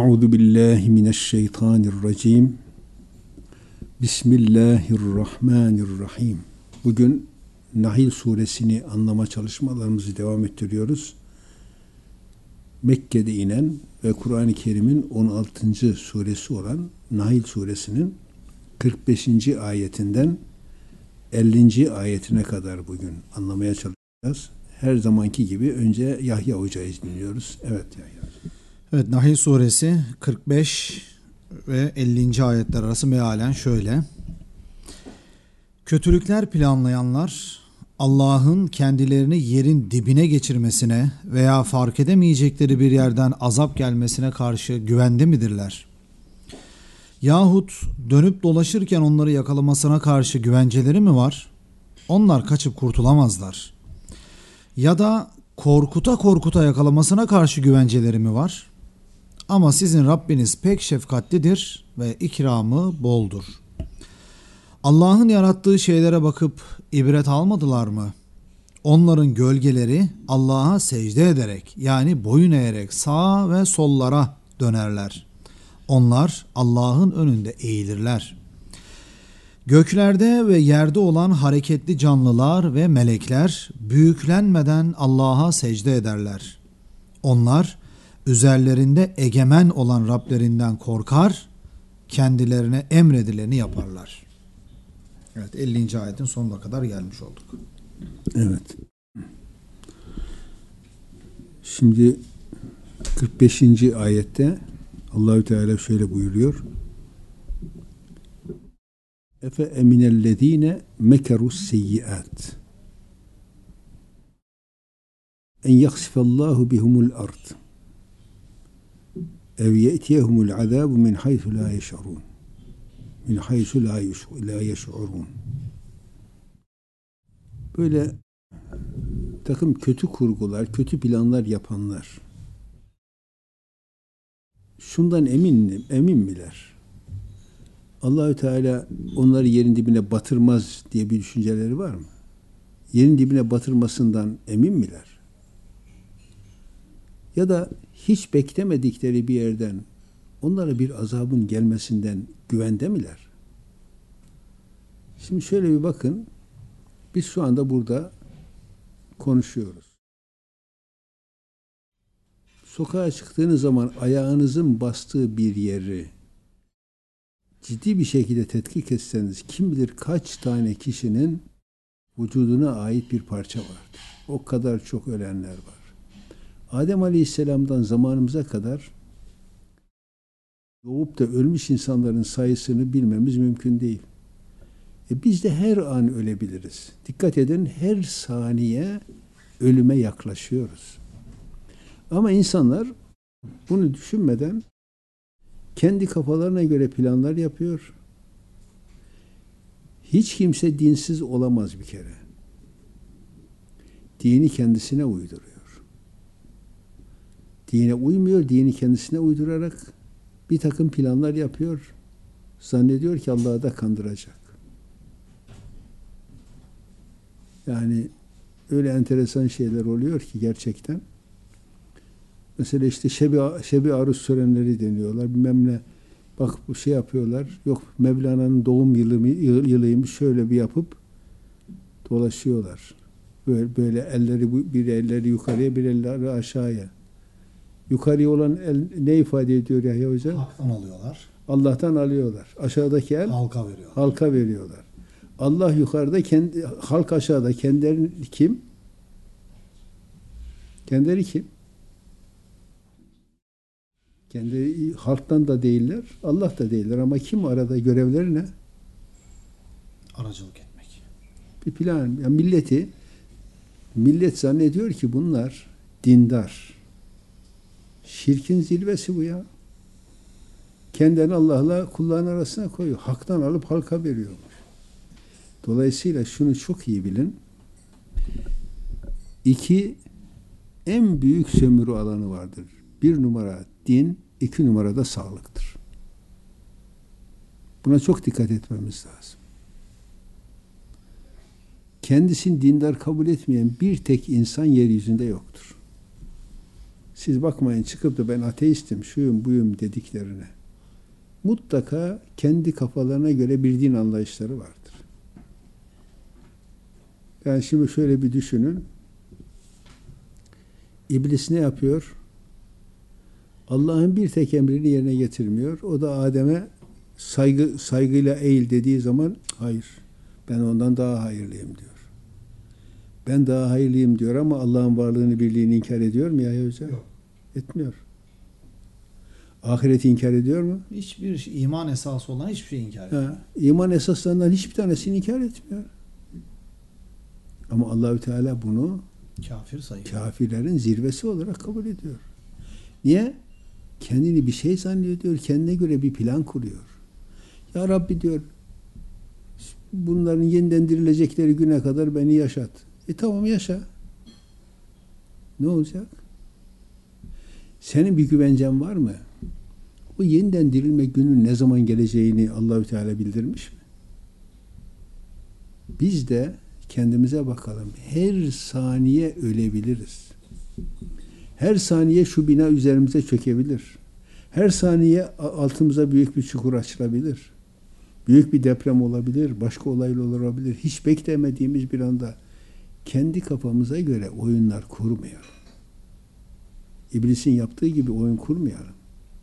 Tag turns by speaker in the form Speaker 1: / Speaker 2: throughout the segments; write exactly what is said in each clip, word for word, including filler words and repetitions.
Speaker 1: Euzu billahi mineşşeytanirracim. Bismillahirrahmanirrahim. Bugün Nahl suresini anlama çalışmalarımızı devam ettiriyoruz. Mekke'de inen ve Kur'an-ı Kerim'in on altıncı suresi olan Nahl suresinin kırk beşinci ayetinden ellinci ayetine kadar bugün anlamaya çalışacağız. Her zamanki gibi önce Yahya Hoca'yı dinliyoruz. Evet Yahya.
Speaker 2: Evet, Nahl suresi kırk beş ve ellinci ayetler arası mealen şöyle. Kötülükler planlayanlar Allah'ın kendilerini yerin dibine geçirmesine veya fark edemeyecekleri bir yerden azap gelmesine karşı güvende midirler? Yahut dönüp dolaşırken onları yakalamasına karşı güvenceleri mi var? Onlar kaçıp kurtulamazlar. Ya da korkuta korkuta yakalamasına karşı güvenceleri mi var? Ama sizin Rabbiniz pek şefkatlidir ve ikramı boldur. Allah'ın yarattığı şeylere bakıp ibret almadılar mı? Onların gölgeleri Allah'a secde ederek, yani boyun eğerek sağa ve sollara dönerler. Onlar Allah'ın önünde eğilirler. Göklerde ve yerde olan hareketli canlılar ve melekler büyüklenmeden Allah'a secde ederler. Onlar üzerlerinde egemen olan Rablerinden korkar, kendilerine emredileni yaparlar. Evet, ellinci ayetin sonuna kadar gelmiş olduk.
Speaker 1: Evet. Şimdi kırk beşinci ayette Allahü Teala şöyle buyuruyor. Efe eminellezine mekerus seyyiat en yaksifallahu bihumul ard ev ye'tiyehumul azabu min haythu la yeş'urun min haythu la yeş'urun. Böyle takım kötü kurgular, kötü planlar yapanlar şundan emin emin miler? Allahü Teala onları yerin dibine batırmaz diye bir düşünceleri var mı? Yerin dibine batırmasından emin miler? Ya da hiç beklemedikleri bir yerden onlara bir azabın gelmesinden güvende miler? Şimdi şöyle bir bakın. Biz şu anda burada konuşuyoruz. Sokağa çıktığınız zaman ayağınızın bastığı bir yeri ciddi bir şekilde tetkik etseniz kim bilir kaç tane kişinin vücuduna ait bir parça vardır. O kadar çok ölenler var. Adem Aleyhisselam'dan zamanımıza kadar doğup da ölmüş insanların sayısını bilmemiz mümkün değil. E biz de her an ölebiliriz. Dikkat edin, her saniye ölüme yaklaşıyoruz. Ama insanlar bunu düşünmeden kendi kafalarına göre planlar yapıyor. Hiç kimse dinsiz olamaz bir kere. Dini kendisine uyduruyor. Dine uymuyor, dini kendisine uydurarak bir takım planlar yapıyor. Zannediyor ki Allah'ı da kandıracak. Yani öyle enteresan şeyler oluyor ki gerçekten. Mesela işte şebi, şebi aruz törenleri deniyorlar. Bilmem ne. Bak bu şey yapıyorlar. Yok Mevlana'nın doğum yılı, yılıymış şöyle bir yapıp dolaşıyorlar. Böyle, böyle elleri bir elleri yukarıya bir elleri aşağıya. Yukarıya olan el ne ifade ediyor Yahya Hoca?
Speaker 2: Hak'tan alıyorlar.
Speaker 1: Allah'tan alıyorlar. Aşağıdaki el
Speaker 2: halka veriyorlar.
Speaker 1: Halka veriyorlar. Allah yukarıda, kendi halk aşağıda. Kendileri kim? Kendileri kim? Kendi halktan da değiller, Allah da değiller ama kim arada, görevleri ne?
Speaker 2: Aracılık etmek.
Speaker 1: Bir plan. Yani milleti millet zannediyor ki bunlar dindar. Şirkin zirvesi bu ya. Kendini Allah'la kulların arasına koyuyor. Haktan alıp halka veriyormuş. Dolayısıyla şunu çok iyi bilin. İki en büyük sömürü alanı vardır. Bir numara din, iki numarada sağlıktır. Buna çok dikkat etmemiz lazım. Kendisini dindar kabul etmeyen bir tek insan yeryüzünde yoktur. Siz bakmayın çıkıp da ben ateistim, şuyum buyum dediklerine. Mutlaka kendi kafalarına göre bir din anlayışları vardır. Yani şimdi şöyle bir düşünün. İblis ne yapıyor? Allah'ın bir tek emrini yerine getirmiyor. O da Adem'e saygı saygıyla eğil dediği zaman hayır. Ben ondan daha hayırlıyım diyor. Ben daha hayırlıyım diyor ama Allah'ın varlığını, birliğini inkar ediyor mu ya Hoca?
Speaker 2: Yok.
Speaker 1: Etmiyor. Ahireti inkar ediyor mu?
Speaker 2: Hiçbir iman esası olan hiçbir şey inkar etmiyor.
Speaker 1: Ha, iman esaslarından hiçbir tanesini inkar etmiyor. Ama Allahü Teala bunu
Speaker 2: Kafir sayıyor.
Speaker 1: kafirlerin zirvesi olarak kabul ediyor. Niye? Kendini bir şey zannediyor, kendine göre bir plan kuruyor. Ya Rabbi diyor, bunların yeniden dirilecekleri güne kadar beni yaşat. E tamam yaşa. Ne olacak? Senin bir güvencen var mı? O yeniden dirilme günün ne zaman geleceğini Allahü Teala bildirmiş mi? Biz de kendimize bakalım. Her saniye ölebiliriz. Her saniye şu bina üzerimize çökebilir. Her saniye altımıza büyük bir çukur açılabilir. Büyük bir deprem olabilir, başka olaylar olabilir. Hiç beklemediğimiz bir anda kendi kafamıza göre oyunlar kurmayalım. İblisin yaptığı gibi oyun kurmayalım.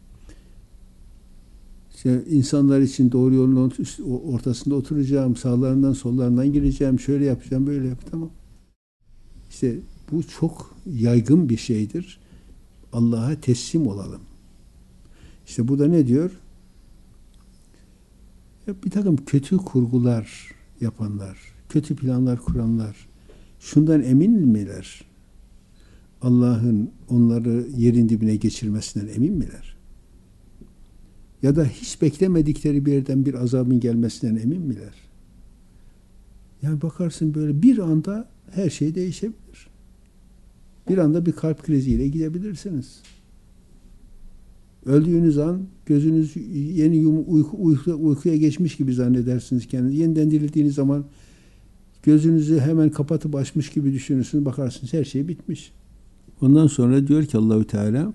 Speaker 1: İşte insanlar için doğru yolun ortasında oturacağım, sağlarından sollarından gireceğim, şöyle yapacağım, böyle yap, tamam. İşte bu çok yaygın bir şeydir. Allah'a teslim olalım. İşte bu da ne diyor? Bir takım kötü kurgular yapanlar, kötü planlar kuranlar, şundan emin miler? Allah'ın onları yerin dibine geçirmesinden emin miler? Ya da hiç beklemedikleri bir yerden bir azabın gelmesinden emin miler? Yani bakarsın böyle bir anda her şey değişebilir. Bir anda bir kalp kriziyle gidebilirsiniz. Öldüğünüz an gözünüz yeni yum, uyku, uyku, uykuya geçmiş gibi zannedersiniz kendinizi. Yeniden dirildiğiniz zaman gözünüzü hemen kapatıp açmış gibi düşünürsünüz. Bakarsınız her şey bitmiş. Ondan sonra diyor ki Allahü Teala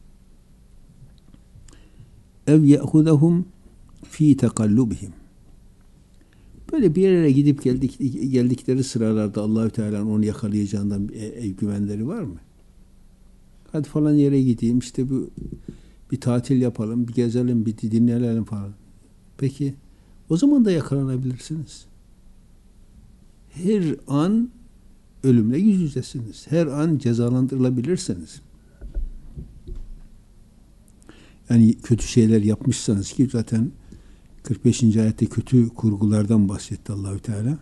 Speaker 1: ev ye'hudahum fi tekallubihim. Böyle bir yere gidip geldik, geldikleri sıralarda Allahü Teala'nın onu yakalayacağından e, güvenleri var mı? Hadi falan yere gideyim, işte bu bir tatil yapalım, bir gezelim, bir dinleyelim falan. Peki o zaman da yakalanabilirsiniz. Her an ölümle yüz yüzesiniz. Her an cezalandırılabilirsiniz. Yani kötü şeyler yapmışsanız, ki zaten kırk beşinci ayette kötü kurgulardan bahsetti Allahü Teala.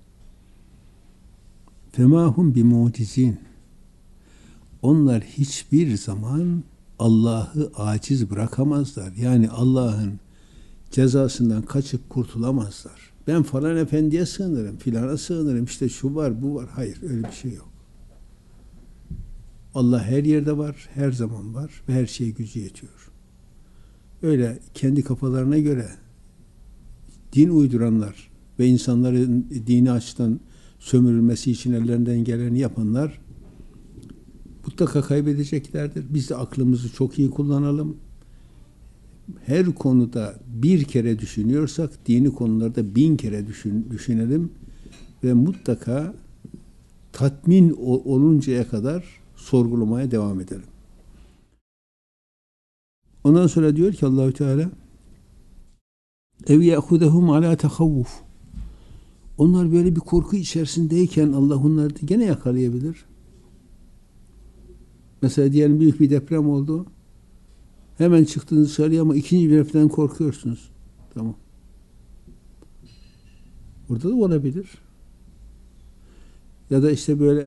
Speaker 1: Femahum bimucizin. Onlar hiçbir zaman Allah'ı aciz bırakamazlar. Yani Allah'ın cezasından kaçıp kurtulamazlar. Ben falan efendiye sığınırım, filana sığınırım, işte şu var, bu var. Hayır, öyle bir şey yok. Allah her yerde var, her zaman var ve her şeye gücü yetiyor. Öyle kendi kafalarına göre din uyduranlar ve insanların dini açıdan sömürülmesi için ellerinden geleni yapanlar mutlaka kaybedeceklerdir. Biz de aklımızı çok iyi kullanalım. Her konuda bir kere düşünüyorsak dini konularda bin kere düşün, düşünelim ve mutlaka tatmin oluncaya kadar sorgulamaya devam edelim. Ondan sonra diyor ki Allahü Teala ev ya'khudehum ala tahavvuf. Onlar böyle bir korku içerisindeyken Allah onları gene yakalayabilir. Mesela diyelim büyük bir deprem oldu. Hemen çıktınız dışarıya ama ikinci bir depremden korkuyorsunuz. Tamam. Burada da olabilir. Ya da işte böyle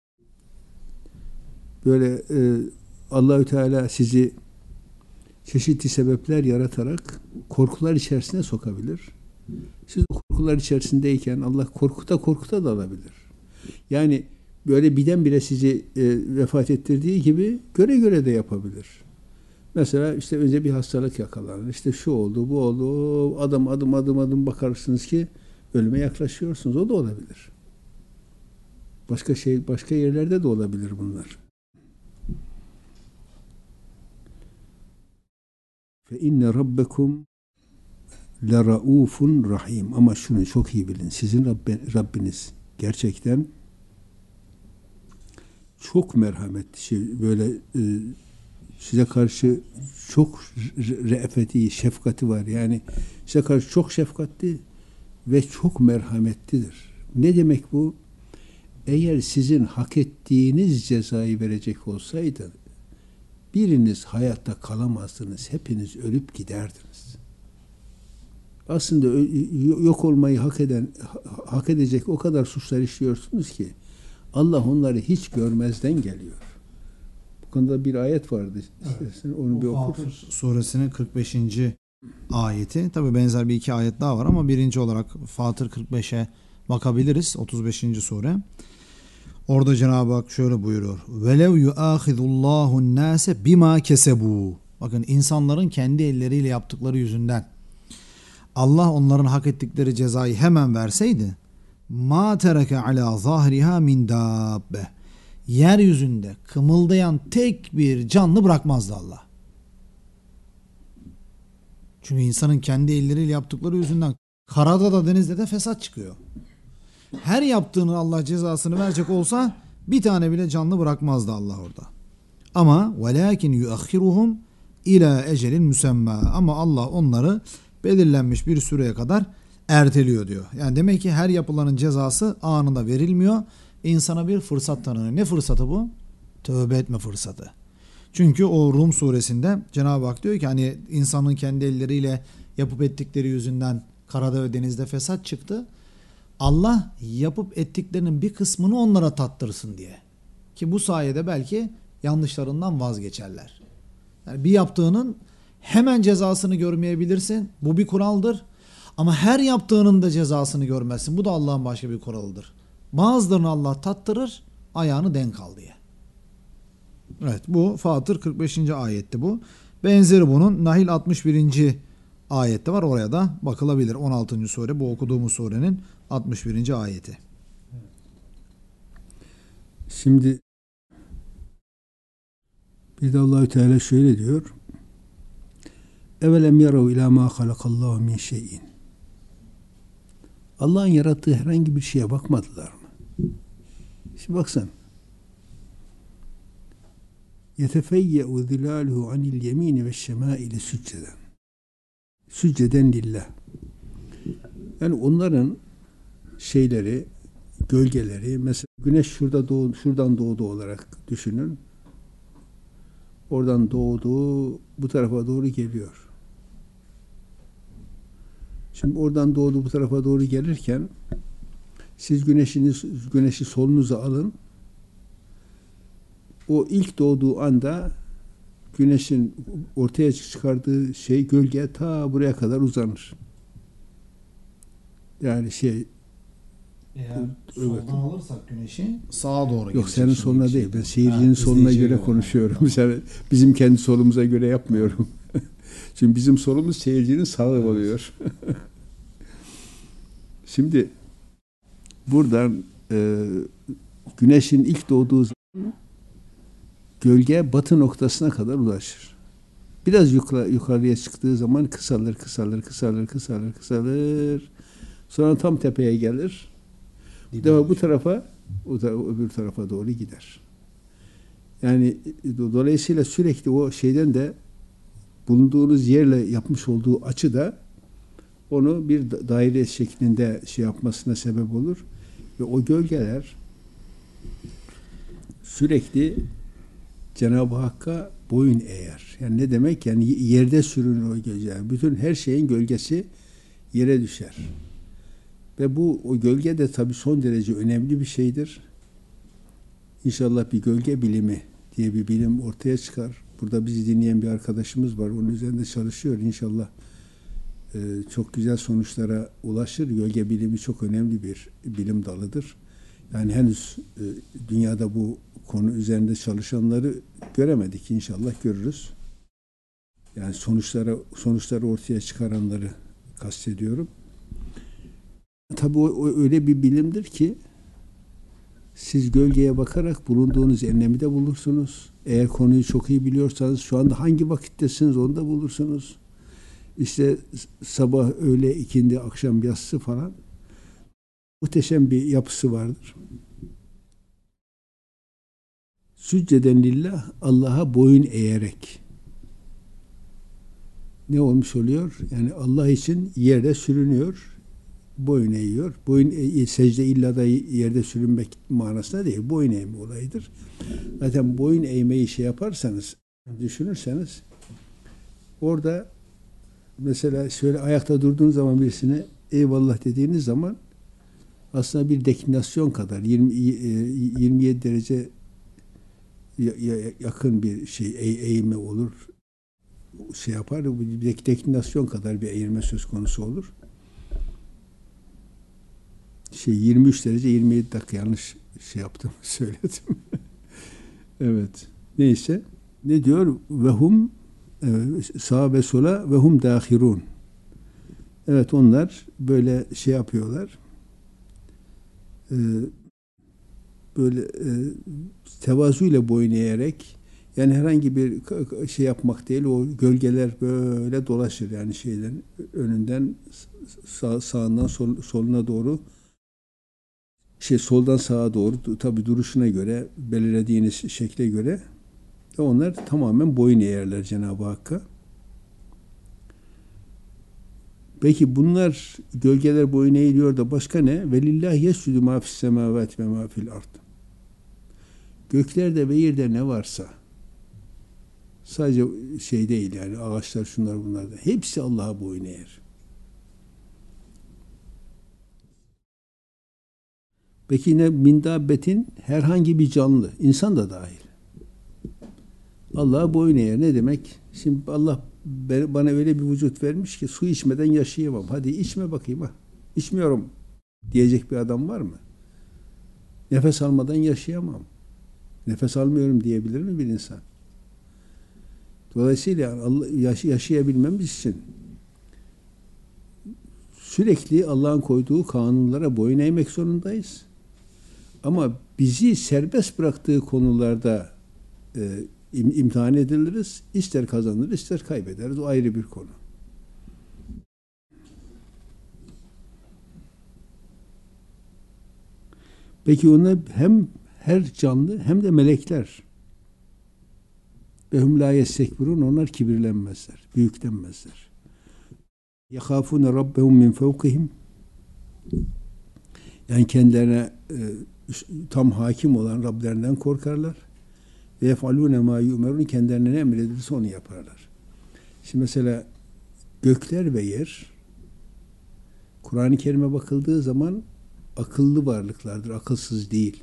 Speaker 1: böyle e, Allahü Teala sizi çeşitli sebepler yaratarak korkular içerisine sokabilir. Siz o korkular içerisindeyken Allah korkuta korkuta da alabilir. Yani böyle birdenbire sizi e, vefat ettirdiği gibi göre göre de yapabilir. Mesela işte önce bir hastalık yakalanır. İşte şu oldu, bu oldu. Adım adım adım adım bakarsınız ki ölüme yaklaşıyorsunuz. O da olabilir. Başka şey, başka yerlerde de olabilir bunlar. Fe inne rabbekum le raufun rahim. Ama şunu çok iyi bilin. Sizin Rabbi, Rabbiniz gerçekten çok merhametli. Şey, böyle e, size karşı çok re'feti, şefkati var. Yani size karşı çok şefkatli ve çok merhametlidir. Ne demek bu? Eğer sizin hak ettiğiniz cezayı verecek olsaydı biriniz hayatta kalamazdınız. Hepiniz ölüp giderdiniz. Aslında yok olmayı hak eden, hak edecek o kadar suçlar işliyorsunuz ki Allah onları hiç görmezden geliyor. Bu konuda bir ayet vardı. İstersen
Speaker 2: evet.
Speaker 1: onu bir okur.
Speaker 2: Fatır suresinin kırk beşinci ayeti. Tabi benzer bir iki ayet daha var ama birinci olarak Fatır kırk beşe bakabiliriz. otuz beşinci sure. Orada Cenab-ı Hak şöyle buyuruyor. Velev yuâhidullâhun nâse bimâ kesebû. Bakın insanların kendi elleriyle yaptıkları yüzünden Allah onların hak ettikleri cezayı hemen verseydi mâ tereke alâ zâhriha min dâbbe. Yeryüzünde kımıldayan tek bir canlı bırakmazdı Allah. Çünkü insanın kendi elleriyle yaptıkları yüzünden karada da denizde de fesat çıkıyor. Her yaptığını Allah cezasını verecek olsa bir tane bile canlı bırakmazdı Allah orada. Ama velakin yuakhiruhum ila ecelin müsemma. Ama Allah onları belirlenmiş bir süreye kadar erteliyor diyor. Yani demek ki her yapılanın cezası anında verilmiyor. İnsana bir fırsat tanınıyor. Ne fırsatı bu? Tövbe etme fırsatı. Çünkü o Rum suresinde Cenab-ı Hak diyor ki hani insanın kendi elleriyle yapıp ettikleri yüzünden karada ve denizde fesat çıktı. Allah yapıp ettiklerinin bir kısmını onlara tattırsın diye. Ki bu sayede belki yanlışlarından vazgeçerler. Yani bir yaptığının hemen cezasını görmeyebilirsin. Bu bir kuraldır. Ama her yaptığının da cezasını görmezsin. Bu da Allah'ın başka bir kuralıdır. Bazılarını Allah tattırır, ayağını denk al diye. Evet, bu Fatır kırk beşinci ayetti bu. Benzeri bunun Nahil altmış birinci ayette var. Oraya da bakılabilir. on altıncı sure bu okuduğumuz surenin altmış birinci ayeti.
Speaker 1: Şimdi bir de Allahü Teala şöyle diyor. Evelem yarav ila ma halakallahu min şeyin. Allah'ın yarattığı herhangi bir şeye bakmadılar mı? Şimdi baksan. Yetefeyye'u zilaluhu anil yemini ve şemaili sücceden. Sücceden lillah. Yani onların şeyleri, gölgeleri, mesela güneş şurada doğdu, şuradan doğdu olarak düşünün. Oradan doğdu, bu tarafa doğru geliyor. Şimdi oradan doğdu, bu tarafa doğru gelirken siz güneşiniz, güneşi solunuza alın. O ilk doğduğu anda güneşin ortaya çıkardığı şey, gölge ta buraya kadar uzanır. Yani şey,
Speaker 2: eğer
Speaker 1: evet.
Speaker 2: soldan alırsak güneşi sağa doğru.
Speaker 1: Yok senin soluna değil. Ben seyircinin
Speaker 2: ha,
Speaker 1: soluna göre, göre konuşuyorum. Yani bizim kendi solumuza göre yapmıyorum. Çünkü bizim solumuz seyircinin sağı oluyor. Şimdi buradan e, güneşin ilk doğduğu zaman gölge batı noktasına kadar ulaşır. Biraz yukarı, yukarıya çıktığı zaman kısalır, kısalır, kısalır, kısalır, kısalır. Sonra tam tepeye gelir. Defa bu tarafa, o da öbür tarafa doğru gider. Yani dolayısıyla sürekli o şeyden de bulunduğunuz yerle yapmış olduğu açı da onu bir daire şeklinde şey yapmasına sebep olur. Ve o gölgeler sürekli Cenab-ı Hakk'a boyun eğer. Yani ne demek? Yani yerde sürünür o gölge. Bütün her şeyin gölgesi yere düşer. Ve bu o gölge de tabii son derece önemli bir şeydir. İnşallah bir gölge bilimi diye bir bilim ortaya çıkar. Burada bizi dinleyen bir arkadaşımız var. Onun üzerinde çalışıyor. İnşallah e, çok güzel sonuçlara ulaşır. Gölge bilimi çok önemli bir bilim dalıdır. Yani henüz e, dünyada bu konu üzerinde çalışanları göremedik. İnşallah görürüz. Yani sonuçlara sonuçları ortaya çıkaranları kastediyorum. Tabii o, o öyle bir bilimdir ki siz gölgeye bakarak bulunduğunuz enlemi de bulursunuz. Eğer konuyu çok iyi biliyorsanız şu anda hangi vakittesiniz onu da bulursunuz. İşte sabah, öğle, ikindi, akşam, yatsı falan. Muhteşem bir yapısı vardır. Sücceden lillah, Allah'a boyun eğerek. Ne olmuş oluyor? Yani Allah için yerde sürünüyor, boyun eğiyor. Boyun e, secde illa da yerde sürünmek manasında değil, boyun eğme olayıdır. Zaten boyun eğmeyi şey yaparsanız, düşünürseniz, orada mesela şöyle ayakta durduğun zaman birisine eyvallah dediğiniz zaman aslında bir deklinasyon kadar yirmi, yirmi yedi derece yakın bir şey eğilme olur. Şey yapar, bir deklinasyon kadar bir eğilme söz konusu olur. Şey yirmi üç derece yirmi yedi dakika yanlış şey yaptım, söyledim. Evet. Neyse. Ne diyor? Vehum, evet, sağa ve sola vehum dâhirûn. Evet, onlar böyle şey yapıyorlar. Ee, böyle e, tevazuyla boyun eğerek, yani herhangi bir şey yapmak değil, o gölgeler böyle dolaşır yani şeylerin önünden sağ, sağından sol, soluna doğru, şey soldan sağa doğru, tabi duruşuna göre, belirlediğiniz şekle göre ve onlar tamamen boyun eğerler Cenab-ı Hakk'a. Peki bunlar, gölgeler boyun eğiliyor da başka ne? Velillahi yescudu ma fis semavati ve ma fil ard. Göklerde ve yerde ne varsa, sadece şey değil yani, ağaçlar, şunlar bunlar da, hepsi Allah'a boyun eğer. Peki yine min dabbetin, herhangi bir canlı, insan da dahil, Allah'a boyun eğer. Ne demek? Şimdi Allah bana öyle bir vücut vermiş ki su içmeden yaşayamam. Hadi içme bakayım ha. İçmiyorum diyecek bir adam var mı? Nefes almadan yaşayamam. Nefes almıyorum diyebilir mi bir insan? Dolayısıyla Allah, yaşayabilmemiz için sürekli Allah'ın koyduğu kanunlara boyun eğmek zorundayız. Ama bizi serbest bıraktığı konularda e, imtihan ediliriz. İster kazanır, ister kaybederiz. O ayrı bir konu. Peki ona hem her canlı hem de melekler. Ve hum la yestekbirun, onlar kibirlenmezler, büyüklenmezler. Yahafune rabbehum min fevkihim, yani kendilerine e, tam hakim olan Rablerinden korkarlar. Ve yefalûne mâ yu'merûn, kendilerine ne emredilirse onu yaparlar. Şimdi mesela gökler ve yer, Kur'an-ı Kerim'e bakıldığı zaman akıllı varlıklardır, akılsız değil.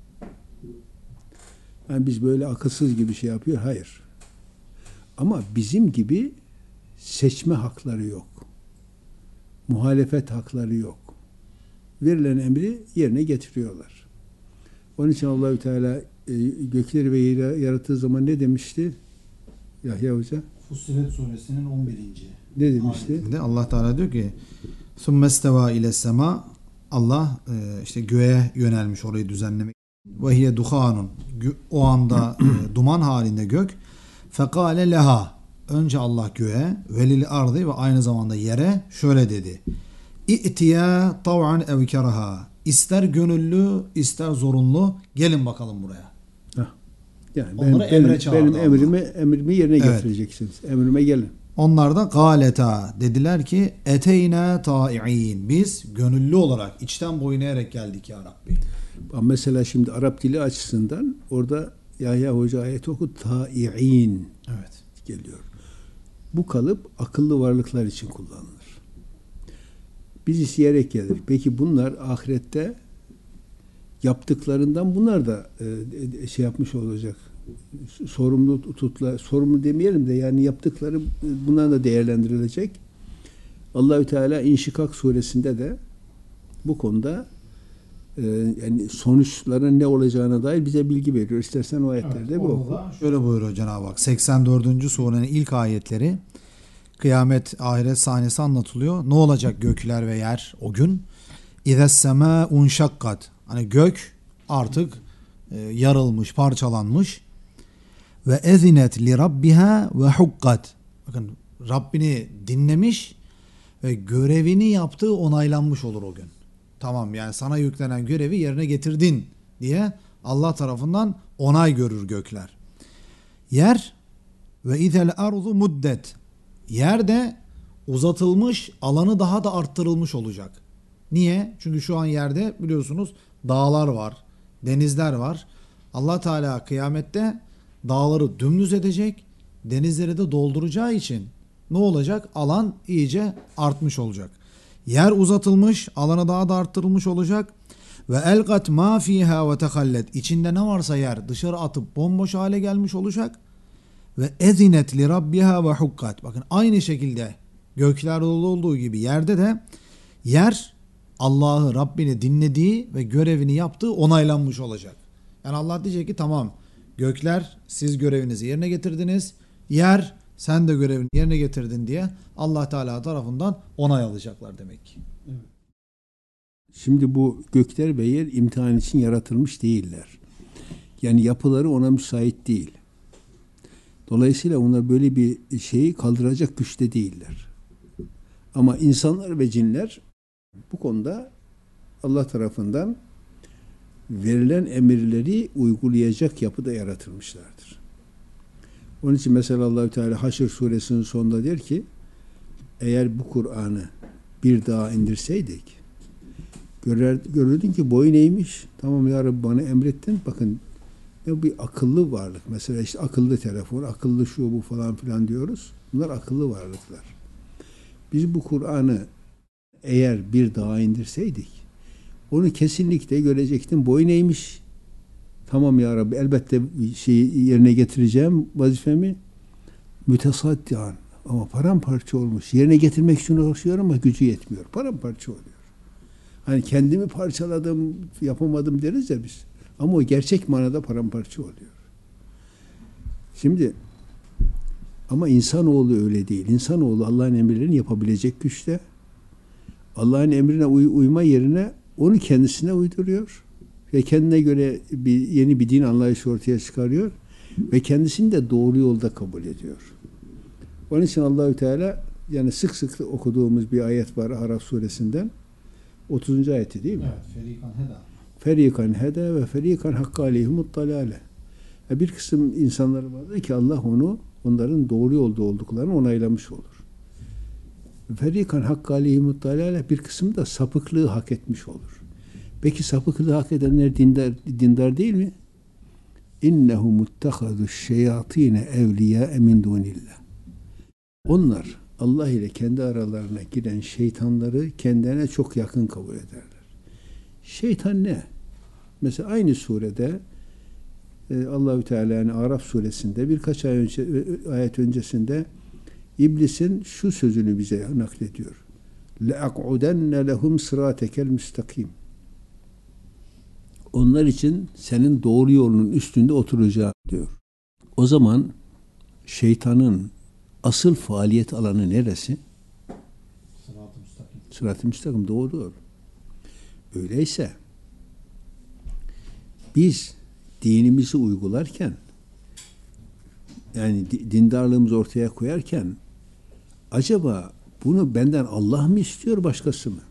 Speaker 1: Yani biz böyle akılsız gibi şey yapıyor, hayır. Ama bizim gibi seçme hakları yok. Muhalefet hakları yok. Verilen emri yerine getiriyorlar. Onun için Allahü Teala e, gökleri ve yeri yarattığı zaman ne demişti? Yahya Hoca?
Speaker 2: Fussilet suresinin on birinci
Speaker 1: Ne demişti?
Speaker 2: ayetinde Allah Teala diyor ki ثُمَّ اسْتَوَى اِلَى السَّمَا, Allah e, işte göğe yönelmiş orayı düzenlemek. وَهِيَ دُخَانٌ, o anda e, duman halinde gök. فَقَالَ لَهَا, önce Allah göğe, velil ardı, ve aynı zamanda yere şöyle dedi. İ'tiya tav'an ev keraha, ister gönüllü ister zorunlu gelin bakalım buraya.
Speaker 1: Hah. Yani
Speaker 2: Onları
Speaker 1: benim,
Speaker 2: emre çağırdı
Speaker 1: benim
Speaker 2: Allah.
Speaker 1: emrimi, emrimi yerine
Speaker 2: Evet.
Speaker 1: getireceksiniz. Emrime gelin.
Speaker 2: Onlar da galeta, dediler ki eteyna ta'i'in, biz gönüllü olarak içten boyun eğerek geldik ya Rabbi.
Speaker 1: Mesela şimdi Arap dili açısından orada Yahya Hoca ayeti oku, ta'i'in
Speaker 2: Evet.
Speaker 1: geliyor. Bu kalıp akıllı varlıklar için kullanılır. Biz isteyerek gelir. Peki bunlar ahirette yaptıklarından bunlar da e, şey yapmış olacak. Sorumlu tutla, sorumlu demeyelim de yani yaptıkları bunlar da değerlendirilecek. Allahü Teala İnşikak suresinde de bu konuda e, yani sonuçların ne olacağına dair bize bilgi veriyor. İstersen o ayetlerde
Speaker 2: Evet,
Speaker 1: bu oku.
Speaker 2: şöyle buyuruyor Cenab-ı Hak. seksen dördüncü surenin ilk ayetleri, kıyamet, ahiret sahnesi anlatılıyor. Ne olacak gökler ve yer o gün? İzes semâ unşakkat. Hani gök artık e, yarılmış, parçalanmış. ve ezinet li rabbiha ve hukkat. Bakın Rabbini dinlemiş ve görevini yaptığı onaylanmış olur o gün. Tamam, yani sana yüklenen görevi yerine getirdin diye Allah tarafından onay görür gökler. Yer ve izel arzu muddet. Yer de uzatılmış, alanı daha da arttırılmış olacak. Niye? Çünkü şu an yerde biliyorsunuz dağlar var, denizler var. Allah Teala kıyamette dağları dümdüz edecek, denizleri de dolduracağı için ne olacak? Alan iyice artmış olacak. Yer uzatılmış, alanı daha da arttırılmış olacak. Ve elgat ma fiha ve tehallet. İçinde ne varsa yer dışarı atıp bomboş hale gelmiş olacak. Ve ezinet li rabbiha ve hukkat. Bakın aynı şekilde göklerde olduğu gibi yerde de yer Allah'ı, Rabbini dinlediği ve görevini yaptığı onaylanmış olacak. Yani Allah diyecek ki tamam, gökler siz görevinizi yerine getirdiniz. Yer sen de görevini yerine getirdin diye Allah Teala tarafından onay alacaklar demek ki.
Speaker 1: Şimdi bu gökler ve yer imtihan için yaratılmış değiller. Yani yapıları ona müsait değil. Dolayısıyla onlar böyle bir şeyi kaldıracak güçte değiller. Ama insanlar ve cinler bu konuda Allah tarafından verilen emirleri uygulayacak yapıda yaratılmışlardır. Onun için mesela Allahü Teala Haşr suresinin sonunda der ki, eğer bu Kur'an'ı bir daha indirseydik, görür, görürdün ki boyu neymiş? Tamam ya Rabbi bana emrettin. Bakın ne bir akıllı varlık. Mesela işte akıllı telefon, akıllı şu bu falan filan diyoruz. Bunlar akıllı varlıklar. Biz bu Kur'an'ı eğer bir daha indirseydik, onu kesinlikle görecektin. Boyu neymiş? Tamam ya Rabbi elbette şeyi yerine getireceğim vazifemi. Mütesaddian ama paramparça olmuş. Yerine getirmek için uğraşıyor ama gücü yetmiyor. Paramparça oluyor. Hani kendimi parçaladım, yapamadım deriz ya biz. Ama o gerçek manada paramparça oluyor. Şimdi ama insanoğlu öyle değil. İnsanoğlu Allah'ın emirlerini yapabilecek güçte. Allah'ın emrine uy- uyma yerine onu kendisine uyduruyor. Ve kendine göre bir yeni bir din anlayışı ortaya çıkarıyor. Ve kendisini de doğru yolda kabul ediyor. Onun için Allahü Teala, yani sık sık okuduğumuz bir ayet var Araf suresinden. otuzuncu ayeti değil mi?
Speaker 2: Evet. Ferikan heda.
Speaker 1: Ferikan heda ve ferikan hakka aleyhimut dalale. Bir kısım insanlar vardır ki Allah onu, onların doğru yolda olduklarını onaylamış olur. Ferikan hakka aleyhimut dalale, bir kısım da sapıklığı hak etmiş olur. Peki sapıklığı hak edenler dindar, dindar değil mi? İnnehu muttehadu şeyatine evliya min dunillah. Onlar Allah ile kendi aralarına giren şeytanları kendilerine çok yakın kabul ederler. Şeytan ne? Mesela aynı surede Allahü Teala'nın Araf suresinde birkaç ay önce, ayet öncesinde İblisin şu sözünü bize naklediyor. لَاَقْعُدَنَّ لَهُمْ صِرَاتَكَ الْمُسْتَقِيمِ. Onlar için senin doğru yolunun üstünde oturacağım diyor. O zaman şeytanın asıl faaliyet alanı neresi?
Speaker 2: Sırat-ı müstakim.
Speaker 1: Sırat-ı müstakim, doğru. Öyleyse biz dinimizi uygularken, yani dindarlığımızı ortaya koyarken, acaba bunu benden Allah mı istiyor, başkası mı?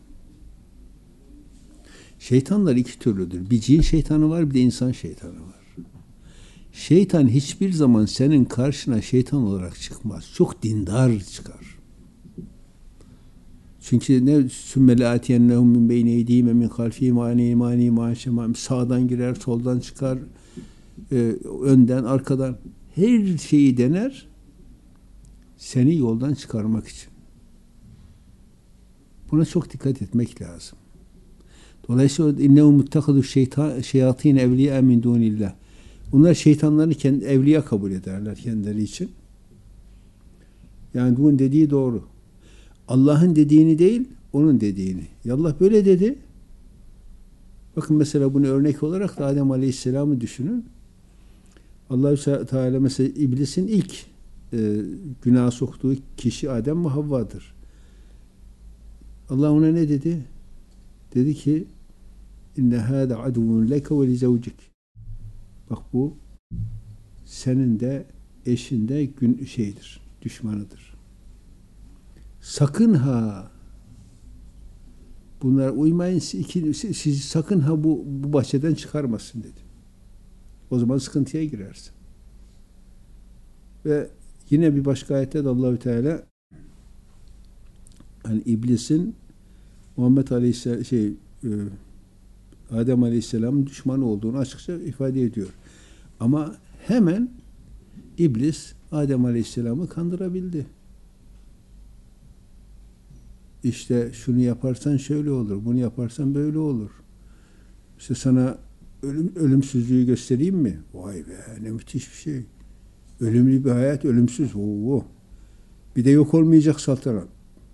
Speaker 1: Şeytanlar iki türlüdür. Bir cin şeytanı var, bir de insan şeytanı var. Şeytan hiçbir zaman senin karşına şeytan olarak çıkmaz. Çok dindar çıkar. Çünkü ne sümmele atiyennehum min beyne eydihim ve min halfihim ani mani maşemam, sağdan girer, soldan çıkar, e, önden, arkadan her şeyi dener seni yoldan çıkarmak için. Buna çok dikkat etmek lazım. Dolayısıyla innehu muttehadu şeytan şeyatin evliya min dunillah. Onlar şeytanlarını kendi evliya kabul ederler kendileri için. Yani bunun dediği doğru. Allah'ın dediğini değil, onun dediğini. Ya Allah böyle dedi. Bakın mesela bunu örnek olarak da Adem Aleyhisselam'ı düşünün. Allah-u Teala mesela İblis'in ilk e, günah soktuğu kişi Adem ve Havva'dır. Allah ona ne dedi? Dedi ki inne hâde aduvun leke ve li zevcik. Bak bu senin de eşin de gün şeydir, düşmanıdır. Sakın ha bunlara uymayın, sizi sakın ha bu, bu bahçeden çıkarmasın dedi. O zaman sıkıntıya girersin. Ve yine bir başka ayette de Allahü Teala hani iblisin Muhammed Aleyhisselam şey e, Adem Aleyhisselam'ın düşmanı olduğunu açıkça ifade ediyor. Ama hemen iblis Adem Aleyhisselam'ı kandırabildi. İşte şunu yaparsan şöyle olur, bunu yaparsan böyle olur. İşte sana ölüm, ölümsüzlüğü göstereyim mi? Vay be, ne müthiş bir şey. Ölümlü bir hayat, ölümsüz. Oo. Bir de yok olmayacak saltanat.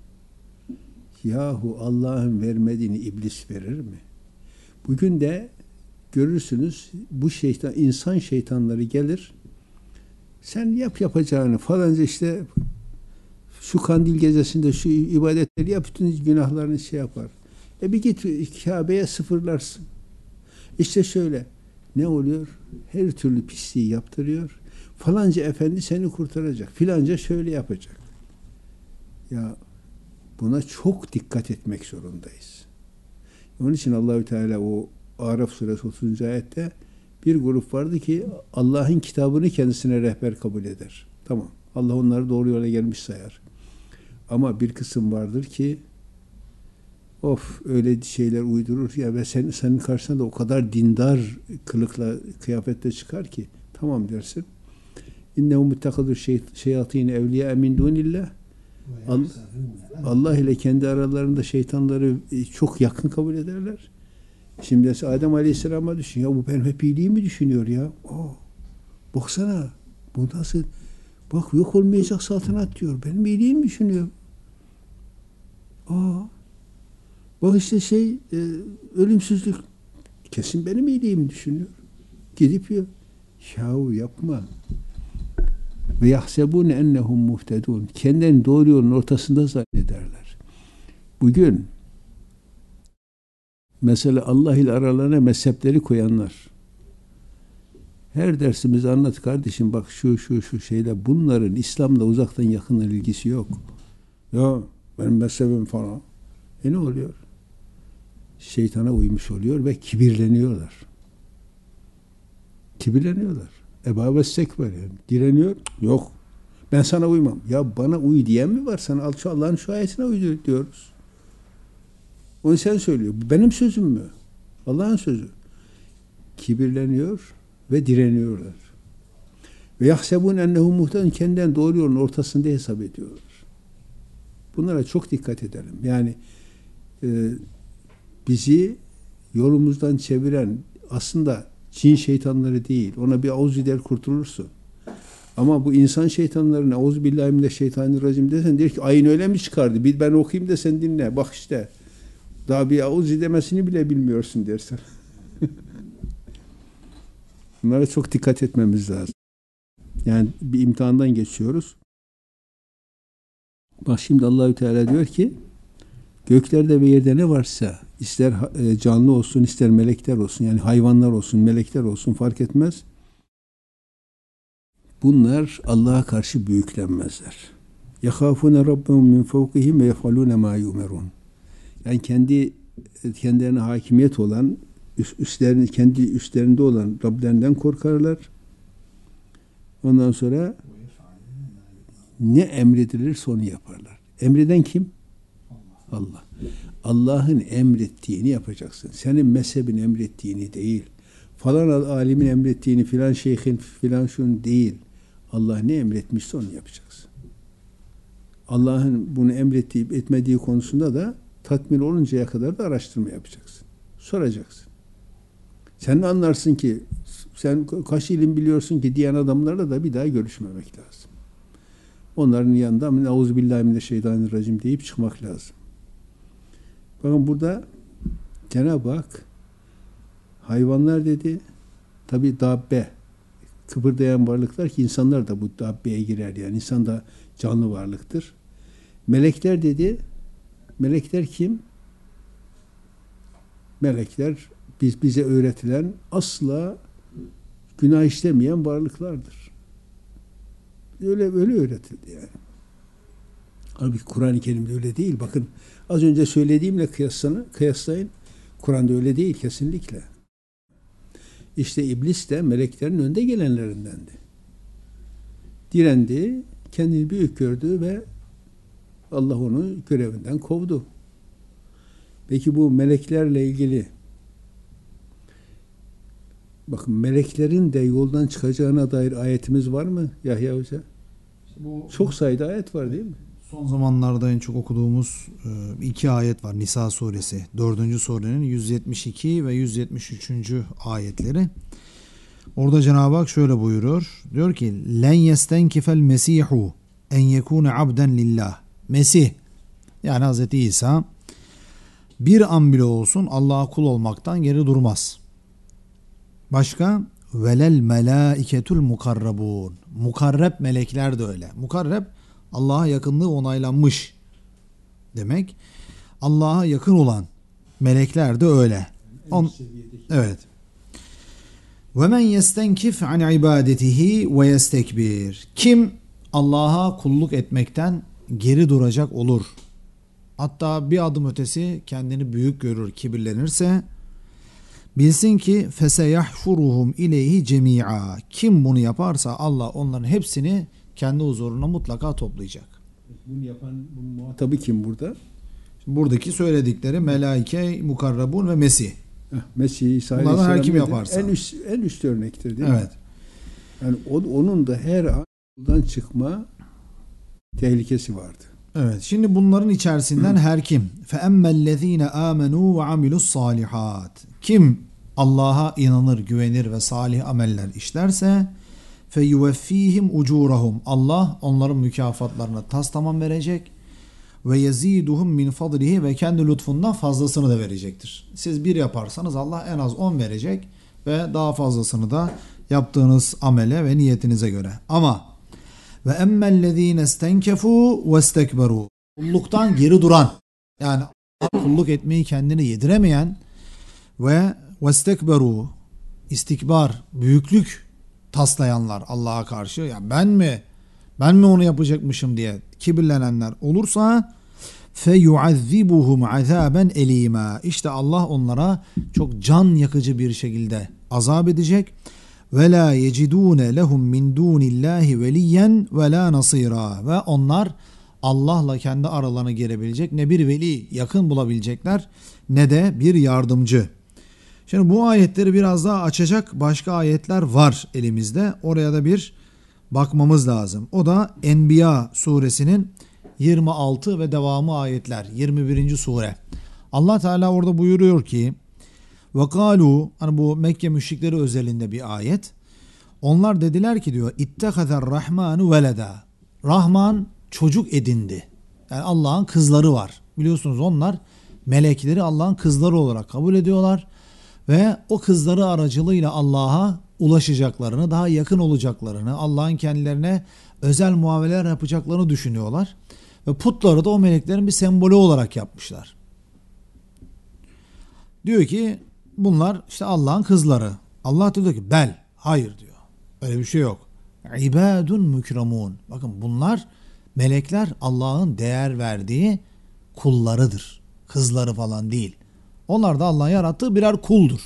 Speaker 1: Yahu Allah'ın vermediğini iblis verir mi? Bugün de görürsünüz bu şeytan, insan şeytanları gelir. Sen yap yapacağını falanca işte şu kandil gecesinde şu ibadetleri yap, bütün günahlarını şey yapar. E bir git Kabe'ye sıfırlarsın. İşte şöyle. Ne oluyor? Her türlü pisliği yaptırıyor. Falanca efendi seni kurtaracak. Filanca şöyle yapacak. Ya buna çok dikkat etmek zorundayız. Onun için Allahü Teala o Araf suresi otuzuncu ayette bir grup vardı ki Allah'ın kitabını kendisine rehber kabul eder. Tamam. Allah onları doğru yola gelmiş sayar. Ama bir kısım vardır ki of öyle şeyler uydurur ya ve sen, senin karşısına da o kadar dindar kılıkla kıyafette çıkar ki tamam dersin. İnnehu muttakadur şeyatine evliya min dunillah. Allah ile kendi aralarında şeytanları çok yakın kabul ederler. Şimdi Adem Aleyhisselam'a düşün. Ya bu benim hep iyiliği mi düşünüyor ya? Oh, baksana. Bu nasıl? Bak yok olmayacak saltanat diyor. Benim iyiliğimi düşünüyor. Aa, bak işte şey e, ölümsüzlük. Kesin benim iyiliğimi düşünüyor. Gidip ya. Yahu yapma. Ve yahsebune ennehum muhtedun. Kendilerini doğru yolun ortasında zannederler. Bugün mesela Allah ile aralarına mezhepleri koyanlar. Her dersimizi anlat kardeşim bak şu şu şu şeyle bunların İslam'la uzaktan yakından ilgisi yok. Ya benim mezhebim falan. E ne oluyor? Şeytana uymuş oluyor ve kibirleniyorlar. Kibirleniyorlar. Eba ve sekber yani. Direniyor. Yok. Ben sana uymam. Ya bana uy diyen mi var? Sana şu Allah'ın şu ayetine uy diyoruz. Onu sen söylüyor. Benim sözüm mü? Allah'ın sözü. Kibirleniyor ve direniyorlar. Ve yahsebun ennehu muhtedun kendinden doğru yolun ortasında hesap ediyorlar. Bunlara çok dikkat edelim. Yani e, bizi yolumuzdan çeviren aslında cin şeytanları değil. Ona bir auzu der kurtulursun. Ama bu insan şeytanlarına euzubillahimineşşeytanirracim desen der ki ayın öyle mi çıkardı? Bir ben okuyayım da sen dinle. Bak işte daha bir auzu demesini bile bilmiyorsun dersen. Bunlara çok dikkat etmemiz lazım. Yani bir imtihandan geçiyoruz. Bak şimdi Allahü Teala diyor ki göklerde ve yerde ne varsa ister canlı olsun ister melekler olsun yani hayvanlar olsun melekler olsun fark etmez. Bunlar Allah'a karşı büyüklenmezler. يَخَافُونَ رَبَّهُمْ مِنْ فَوْقِهِمْ وَيَفْعَلُونَ مَا يُؤْمَرُونَ. Yani kendi kendilerine hakimiyet olan üstlerini kendi üstlerinde olan Rablerinden korkarlar. Ondan sonra ne emredilirse onu yaparlar. Emreden kim? Allah. Allah'ın emrettiğini yapacaksın. Senin mezhebin emrettiğini değil. Falan alimin emrettiğini, filan şeyhin, filan şun değil. Allah ne emretmişse onu yapacaksın. Allah'ın bunu emrettiği, etmediği konusunda da tatmin oluncaya kadar da araştırma yapacaksın. Soracaksın. Sen anlarsın ki, sen kaç ilim biliyorsun ki diyen adamlarla da bir daha görüşmemek lazım. Onların yanında euzubillahimineşşeytanirracim deyip çıkmak lazım. Bakın burada Cenab-ı Hak hayvanlar dedi, tabi dabbe, kıpırdayan varlıklar ki insanlar da bu dabbeye girer yani insan da canlı varlıktır. Melekler dedi, melekler kim? Melekler biz bize öğretilen asla günah işlemeyen varlıklardır. Öyle öyle öğretildi yani. Halbuki Kur'an-ı Kerim'de öyle değil. Bakın az önce söylediğimle kıyaslayın, kıyaslayın. Kur'an'da öyle değil kesinlikle. İşte iblis de meleklerin önde gelenlerindendi. Direndi, kendini büyük gördü ve Allah onu görevinden kovdu. Peki bu meleklerle ilgili, bakın meleklerin de yoldan çıkacağına dair ayetimiz var mı Yahya Hoca?
Speaker 2: İşte bu
Speaker 1: Çok sayıda ayet var değil mi?
Speaker 2: son zamanlarda en çok okuduğumuz iki ayet var. Nisa suresi dördüncü surenin yüz yetmiş iki ve yüz yetmiş üçüncü ayetleri. Orada Cenab-ı Hak şöyle buyuruyor. Diyor ki len yestenkifel mesihu en yekune abden lillah. Mesih yani Hazreti İsa bir an bile olsun Allah'a kul olmaktan geri durmaz. Başka velel melaiketul mukarrabun. Mukarreb melekler de öyle. Mukarreb Allah'a yakınlığı onaylanmış demek. Allah'a yakın olan melekler de öyle. On, evet. Ve men yestenkif an ibadetihi ve yestekbir. Kim Allah'a kulluk etmekten geri duracak olur, hatta bir adım ötesi kendini büyük görür, kibirlenirse, bilsin ki feseyahşuruhum ileyhi cemi'a. Kim bunu yaparsa Allah onların hepsini kendi huzuruna mutlaka toplayacak.
Speaker 1: Bunu yapan, bunun muhatabı kim burada?
Speaker 2: Buradaki söyledikleri melaike, mukarrabun ve Mesih.
Speaker 1: Heh, Mesih, İsa
Speaker 2: Bunlardan her kim
Speaker 1: Aleyhisselam
Speaker 2: yaparsa.
Speaker 1: En üst, en üst örnektir değil
Speaker 2: Evet.
Speaker 1: mi? Yani o, onun da her an yoldan çıkma tehlikesi vardı.
Speaker 2: Evet. Şimdi bunların içerisinden her kim? فَاَمَّا الَّذ۪ينَ آمَنُوا وَعَمِلُوا الصَّالِحَاتِ. Kim Allah'a inanır, güvenir ve salih ameller işlerse فَيُوَفِّيهِمْ اُجُورَهُمْ. Allah onların mükafatlarını tas tamam verecek ve yeziduhum min fadlihi, ve kendi lütfundan fazlasını da verecektir. Siz bir yaparsanız Allah en az on verecek ve daha fazlasını da yaptığınız amele ve niyetinize göre. Ama ve emmellezine stenkefu ve istekberu. Kulluktan geri duran, yani kulluk etmeyi kendine yediremeyen ve vestekberu, istikbar, büyüklük taslayanlar Allah'a karşı, ya ben mi ben mi onu yapacakmışım diye kibirlenenler olursa feyuazzibuhum azaben elima. İşte Allah onlara çok can yakıcı bir şekilde azap edecek. Ve la yecidune lehum min dunillahi veliyen ve la nasira. Ve onlar Allah'la kendi aralarına girebilecek ne bir veli, yakın bulabilecekler, ne de bir yardımcı. Şimdi bu ayetleri biraz daha açacak başka ayetler var elimizde. Oraya da bir bakmamız lazım. O da Enbiya suresinin yirmi altı ve devamı ayetler. yirmi birinci sure. Allah Teala orada buyuruyor ki ve kalu, hani bu Mekke müşrikleri özelinde bir ayet. Onlar dediler ki diyor İttehazer Rahmanu veleda. Rahman çocuk edindi. Yani Allah'ın kızları var. Biliyorsunuz onlar melekleri Allah'ın kızları olarak kabul ediyorlar ve o kızları aracılığıyla Allah'a ulaşacaklarını, daha yakın olacaklarını, Allah'ın kendilerine özel muameleler yapacaklarını düşünüyorlar. Ve putları da o meleklerin bir sembolü olarak yapmışlar. Diyor ki bunlar işte Allah'ın kızları. Allah diyor ki bel, hayır diyor. Öyle bir şey yok. İbadun mukramun. Bakın bunlar melekler Allah'ın değer verdiği kullarıdır. Kızları falan değil. Onlar da Allah'ın yarattığı birer kuldur.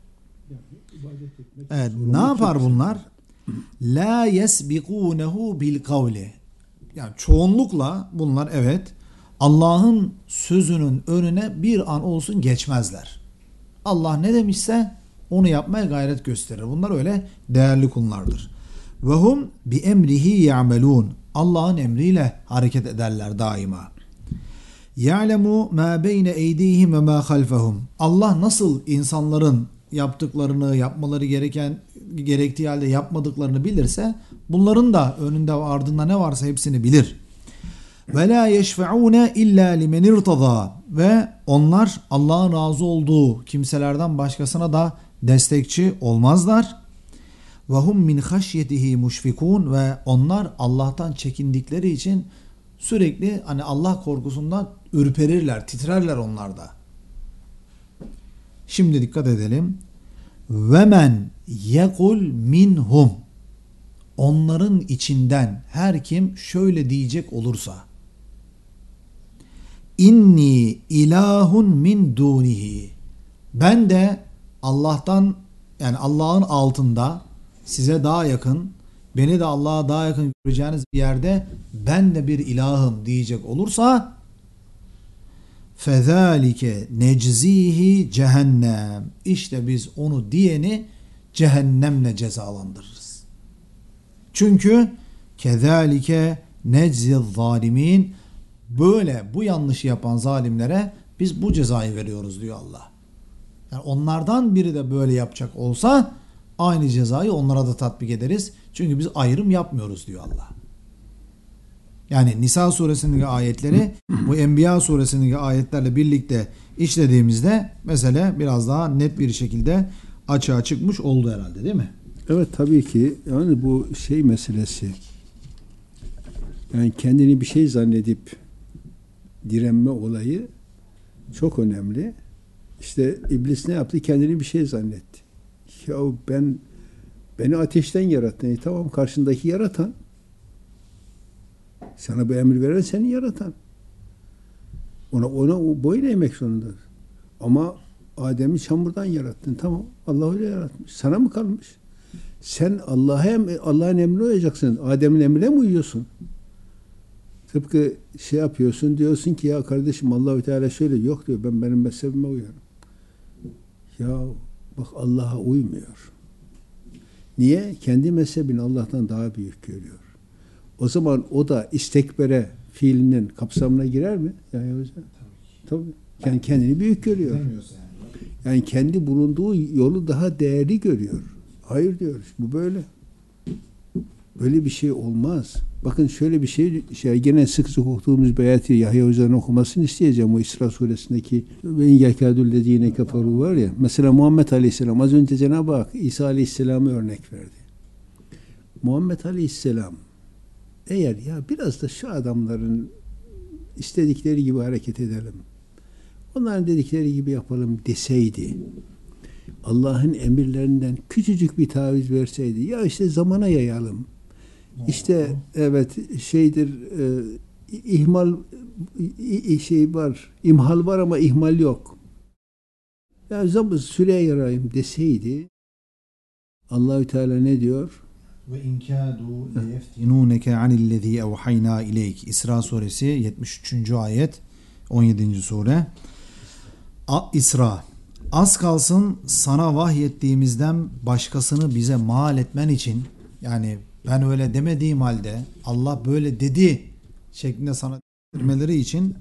Speaker 2: Evet, ne yapar bunlar? La yesbikunehu bil kavli. Yani çoğunlukla bunlar evet Allah'ın sözünün önüne bir an olsun geçmezler. Allah ne demişse onu yapmaya gayret gösterir. Bunlar öyle değerli kullardır. Ve hum bi emrihi ya'melun. Allah'ın emriyle hareket ederler daima. Ya'lemu ma beyne eydihim ve ma halfehum. Allah nasıl insanların yaptıklarını, yapmaları gereken gerektiği halde yapmadıklarını bilirse, bunların da önünde ve ardında ne varsa hepsini bilir. Ve la yeşfe'une illa limen irtada. Ve onlar Allah'ın razı olduğu kimselerden başkasına da destekçi olmazlar. Ve hum min haşyetihi muşfikun. Ve onlar Allah'tan çekindikleri için sürekli hani Allah korkusundan ürperirler, titrerler onlar da. Şimdi dikkat edelim. Ve men yekul minhum, onların içinden her kim şöyle diyecek olursa, inni ilahun min dunihi, ben de Allah'tan, yani Allah'ın altında size daha yakın, beni de Allah'a daha yakın göreceğiniz bir yerde ben de bir ilahım diyecek olursa, fezalike neczihi cehennem, işte biz onu diyeni cehennemle cezalandırırız. Çünkü kezalike neczi zalimin, böyle bu yanlışı yapan zalimlere biz bu cezayı veriyoruz diyor Allah. Yani onlardan biri de böyle yapacak olsa aynı cezayı onlara da tatbik ederiz. Çünkü biz ayrım yapmıyoruz diyor Allah. Yani Nisa suresindeki ayetleri bu Enbiya suresindeki ayetlerle birlikte işlediğimizde mesele biraz daha net bir şekilde açığa çıkmış oldu herhalde, değil mi?
Speaker 1: Evet, tabii ki. Yani bu şey meselesi, yani kendini bir şey zannedip direnme olayı çok önemli. İşte iblis ne yaptı? Kendini bir şey zannetti. Ya ben beni ateşten yarattın. E tamam, karşındaki yaratan. Sana bu emir veren seni yaratan. Ona ona boyun eğmek zorundadır. Ama Adem'i çamurdan yarattın. Tamam, Allah öyle yaratmış. Sana mı kalmış? Sen Allah'a Allah'ın emrine uyacaksın. Adem'in emrine mi uyuyorsun? Tıpkı şey yapıyorsun, diyorsun ki ya kardeşim Allahu Teala şöyle, yok diyor, ben benim mezhebime uyuyorum. Ya bak, Allah'a uymuyor. Niye? Kendi mezhebini Allah'tan daha büyük görüyor. O zaman o da istekbere fiilinin kapsamına girer mi? Yani hocam. Tabii. Yani kendini büyük görüyor. Yani kendi bulunduğu yolu daha değerli görüyor. Hayır diyoruz. Bu böyle. Böyle bir şey olmaz. Bakın şöyle bir şey, şey gene sık sık okuduğumuz bir ayeti Yahya Hoca'nın okumasını isteyeceğim. O İsra suresindeki ve in yekâdul lezîne keferû var ya. Mesela Muhammed Aleyhisselam, az önce Cenab-ı Hak İsa Aleyhisselam'ı örnek verdi. Muhammed Aleyhisselam eğer ya biraz da şu adamların istedikleri gibi hareket edelim, onların dedikleri gibi yapalım deseydi, Allah'ın emirlerinden küçücük bir taviz verseydi, ya işte zamana yayalım, İşte evet şeydir, e, ihmal i, şey var, imhal var ama ihmal yok. Ya zaman süreye yarayım deseydi, Allahü Teala ne diyor?
Speaker 2: Ve in kâdû leyeftinûneke anillezî evhaynâ ileyk. İsra suresi yetmiş üçüncü ayet, on yedinci sure. A, İsra. Az kalsın sana vahyettiğimizden başkasını bize mal etmen için, yani ben öyle demediğim halde Allah böyle dedi şeklinde sana demeleri için,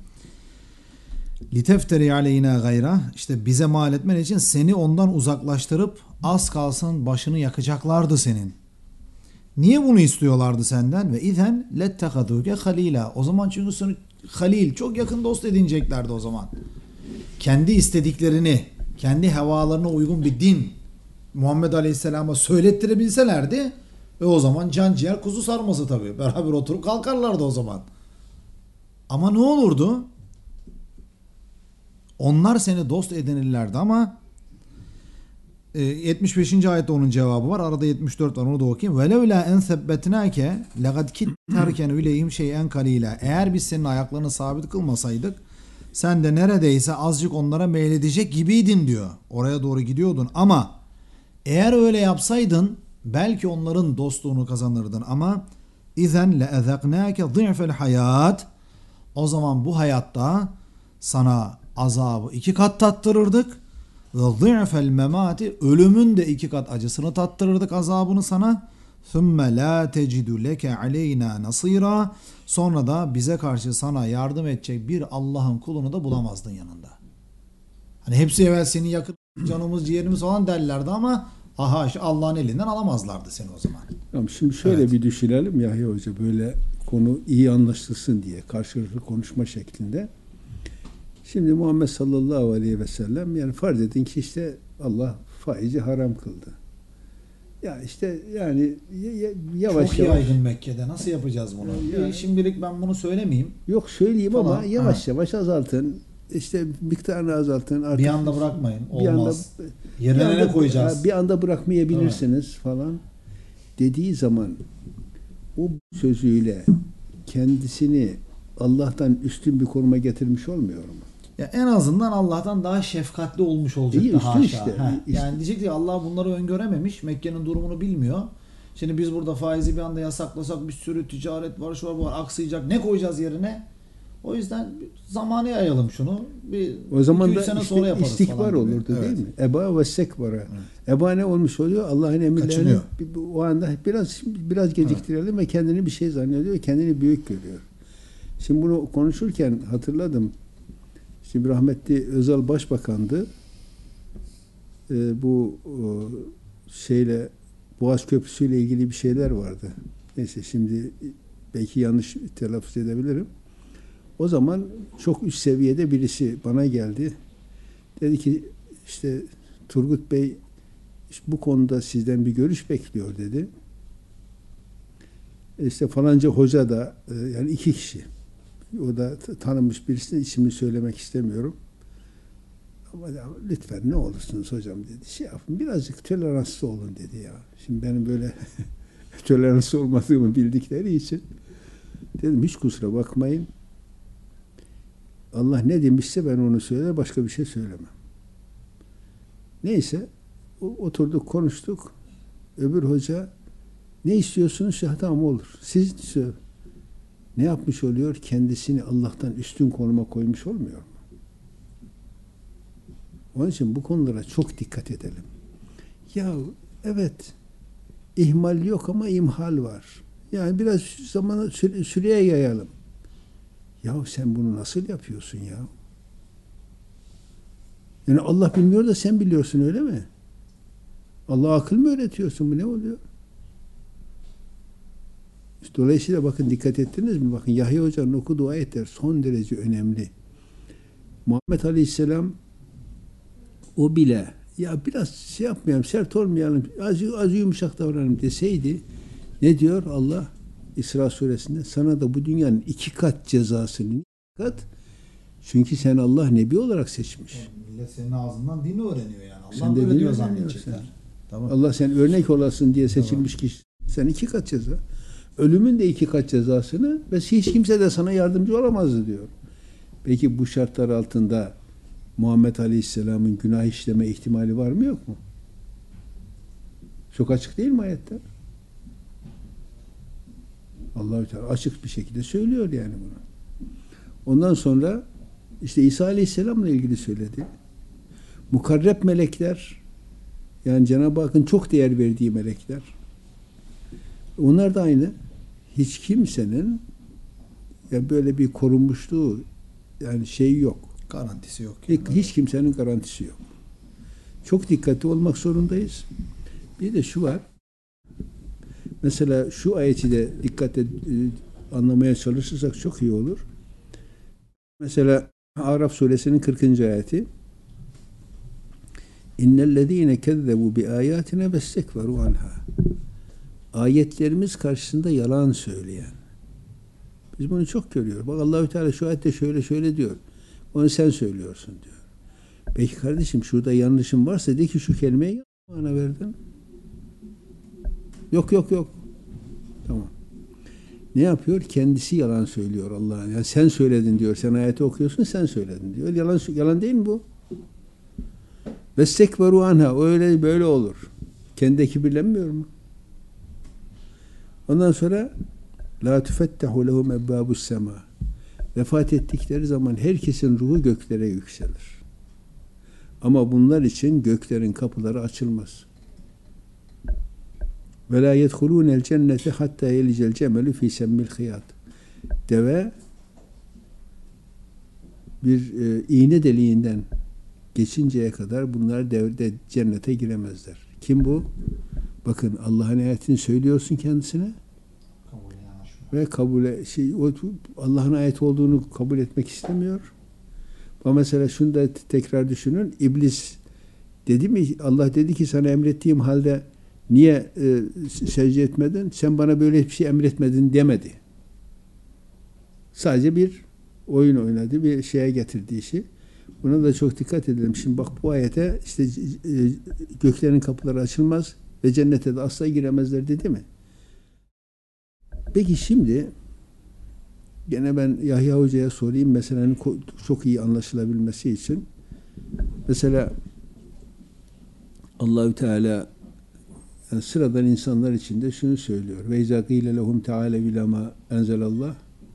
Speaker 2: litefteri aleyna gayra, işte bize mal etmen için seni ondan uzaklaştırıp az kalsın başını yakacaklardı senin. Niye bunu istiyorlardı senden? Ve izen lettekaduke halila. O zaman çünkü seni halil, çok yakın dost edineceklerdi o zaman. Kendi istediklerini, kendi hevalarına uygun bir din Muhammed Aleyhisselam'a söylettirebilselerdi, ve o zaman can ciğer kuzu sarması tabii. Beraber oturup kalkarlardı o zaman. Ama ne olurdu? Onlar seni dost edinirlerdi ama e, yetmiş beşinci ayette onun cevabı var. Arada yetmiş dört var, onu da okuyayım. وَلَوْلَا اَنْ ثَبَّتْنَاكَ لَقَدْ كِتَّرْكَنُ اِلَيْهِمْ شَيْئًا قَلِيلًا. Eğer biz senin ayaklarını sabit kılmasaydık, sen de neredeyse azıcık onlara meyledecek gibiydin diyor. Oraya doğru gidiyordun ama eğer öyle yapsaydın belki onların dostluğunu kazanırdın ama izen le'ezeknâke zî'fel hayat, o zaman bu hayatta sana azabı iki kat tattırırdık ve zî'fel memati, ölümün de iki kat acısını tattırırdık, azabını sana. Thumme la tecidu leke aleyna nasira, sonra da bize karşı sana yardım edecek bir Allah'ın kulunu da bulamazdın yanında. Hani hepsi evvel seni yakın canımız ciğerimiz falan derlerdi ama aha işte Allah'ın elinden alamazlardı seni o zaman.
Speaker 1: Tamam, şimdi şöyle evet. bir düşünelim Yahya Hoca, böyle konu iyi anlaşılsın diye karşılıklı konuşma şeklinde. Şimdi Muhammed sallallahu aleyhi ve sellem, yani farz edin ki işte Allah faizi haram kıldı. Ya işte yani yavaş
Speaker 2: Çok
Speaker 1: yavaş.
Speaker 2: yaygın Mekke'de, nasıl yapacağız bunu? Yani, şimdilik ben bunu söylemeyeyim.
Speaker 1: Yok söyleyeyim falan, ama yavaş ha. yavaş azaltın. işte miktarını azaltın. Artık
Speaker 2: Bir anda bırakmayın.
Speaker 1: bir anda
Speaker 2: Olmaz.
Speaker 1: bir
Speaker 2: Yerine
Speaker 1: anda,
Speaker 2: ne koyacağız?
Speaker 1: bir anda bırakmayabilirsiniz falan dediği zaman o sözüyle kendisini Allah'tan üstün bir konuma getirmiş olmuyor mu?
Speaker 2: Ya en azından Allah'tan daha şefkatli olmuş olacaktı
Speaker 1: İyi, üstün
Speaker 2: haşa.
Speaker 1: işte.
Speaker 2: Heh.
Speaker 1: İşte.
Speaker 2: Yani diyecek ki Allah bunları öngörememiş. Mekke'nin durumunu bilmiyor. Şimdi biz burada faizi bir anda yasaklasak bir sürü ticaret var, şu var, bu var, aksayacak. Ne koyacağız yerine? O yüzden zamanı yayalım şunu. Bir
Speaker 1: O zaman
Speaker 2: iki,
Speaker 1: da
Speaker 2: üç sene
Speaker 1: işte
Speaker 2: sonra yaparız
Speaker 1: istikbar
Speaker 2: falan gibi.
Speaker 1: olurdu
Speaker 2: Evet.
Speaker 1: değil mi? Eba ve sekbara. Eba ne olmuş oluyor? Allah'ın emirlerini
Speaker 2: Kaçınıyor.
Speaker 1: bir- bir- o anda biraz biraz geciktirelim ve kendini bir şey zannediyor, kendini büyük görüyor. Şimdi bunu konuşurken hatırladım. Şimdi rahmetli Özal Başbakan'dı. Ee, bu o, şeyle Boğaz Köprüsü ile ilgili bir şeyler vardı. Neyse şimdi belki yanlış telaffuz edebilirim. O zaman çok üst seviyede birisi bana geldi. Dedi ki işte Turgut Bey işte bu konuda sizden bir görüş bekliyor dedi. İşte falanca hoca da yani iki kişi. O da tanınmış birisinin ismini söylemek istemiyorum. Ama ya, lütfen ne olursunuz hocam dedi. Şey yapın birazcık toleranslı olun dedi ya. Şimdi benim böyle toleranslı olmadığımı bildikleri için dedim hiç kusura bakmayın. Allah ne demişse ben onu söyler, başka bir şey söylemem. Neyse oturduk konuştuk. Öbür hoca ne istiyorsunuz? Ya tamam olur. Siz ne yapmış oluyor? Kendisini Allah'tan üstün konuma koymuş olmuyor mu? Onun için bu konulara çok dikkat edelim. Ya evet ihmal yok ama imhal var. Yani biraz zamanı süre, süreye yayalım. Ya sen bunu nasıl yapıyorsun ya? Yani Allah bilmiyor da sen biliyorsun öyle mi? Allah akıl mı öğretiyorsun? Bu ne oluyor? İşte dolayısıyla bakın dikkat ettiniz mi? Bakın Yahya Hoca'nın okuduğu ayetler son derece önemli. Muhammed Aleyhisselam o bile ya biraz şey yapmayalım, sert olmayalım, az, az yumuşak davranalım deseydi ne diyor Allah İsra suresinde? Sana da bu dünyanın iki kat cezasını iki kat çünkü sen Allah Nebi olarak seçmiş.
Speaker 2: Yani millet senin ağzından din öğreniyor yani. Allah
Speaker 1: Sen de
Speaker 2: böyle
Speaker 1: din
Speaker 2: diyor
Speaker 1: öğreniyorsun.
Speaker 2: zannedecekler. Tamam.
Speaker 1: Allah sen örnek olasın diye seçilmiş
Speaker 2: Tamam.
Speaker 1: kişi. Sen iki kat ceza. Ölümün de iki kat cezasını ve hiç kimse de sana yardımcı olamazdı diyor. Peki bu şartlar altında Muhammed Aleyhisselam'ın günah işleme ihtimali var mı yok mu? Çok açık değil mi ayette? Allah-u Teala açık bir şekilde söylüyor yani bunu. Ondan sonra işte İsa Aleyhisselam'la ilgili söyledi. Mukarreb melekler yani Cenab-ı Hakk'ın çok değer verdiği melekler. Onlar da aynı. Hiç kimsenin ya böyle bir korunmuşluğu yani şeyi yok.
Speaker 2: Garantisi yok.
Speaker 1: Hiç,
Speaker 2: Yani.
Speaker 1: hiç kimsenin garantisi yok. Çok dikkatli olmak zorundayız. Bir de şu var. Mesela şu ayeti de dikkatle e, anlamaya çalışırsak çok iyi olur. Mesela Araf suresinin kırkıncı ayeti. İnnellezîne kezzebu bi âyâtine vestekberu anha. Ayetlerimiz karşısında yalan söyleyen. Biz bunu çok görüyoruz. Bak Allahü Teala şu ayette şöyle şöyle diyor. Onu sen söylüyorsun diyor. Peki kardeşim şurada yanlışım varsa de ki şu kelimeyi bana verdin. Yok yok yok. Tamam. Ne yapıyor? Kendisi yalan söylüyor Allah'ın. Yani sen söyledin diyor. Sen ayeti okuyorsun sen söyledin diyor. Yalan yalan değil mi bu? Vestekberu anha. Öyle böyle olur. Kendi kibirlenmiyor mu? Ondan sonra la tufettahu lehum ebbâbus sema. Vefat ettikleri zaman herkesin ruhu göklere yükselir. Ama bunlar için göklerin kapıları açılmaz. Ve la yedhulûnel cennete hattâ yelicel cemelü fî semmil hıyat. Deve bir e, iğne deliğinden geçinceye kadar bunlar devde cennete giremezler. Kim bu? Bakın Allah'ın ayetini söylüyorsun kendisine ve kabul şey Allah'ın ayet olduğunu kabul etmek istemiyor. Ama mesela şunu da tekrar düşünün. İblis dedi mi? Allah dedi ki sana emrettiğim halde niye e, secde etmedin? Sen bana böyle bir şey emretmedin demedi. Sadece bir oyun oynadı. Bir şeye getirdi işi. Buna da çok dikkat edelim. Şimdi bak bu ayete işte e, göklerin kapıları açılmaz ve cennete de asla giremezler dedi mi? Peki şimdi gene ben Yahya Hoca'ya sorayım meselenin çok iyi anlaşılabilmesi için. Mesela Allahü Teala yani sıradan insanlar için de şunu söylüyor. Ve izâ gîle lehum teâle ilâ mâ enzelallah.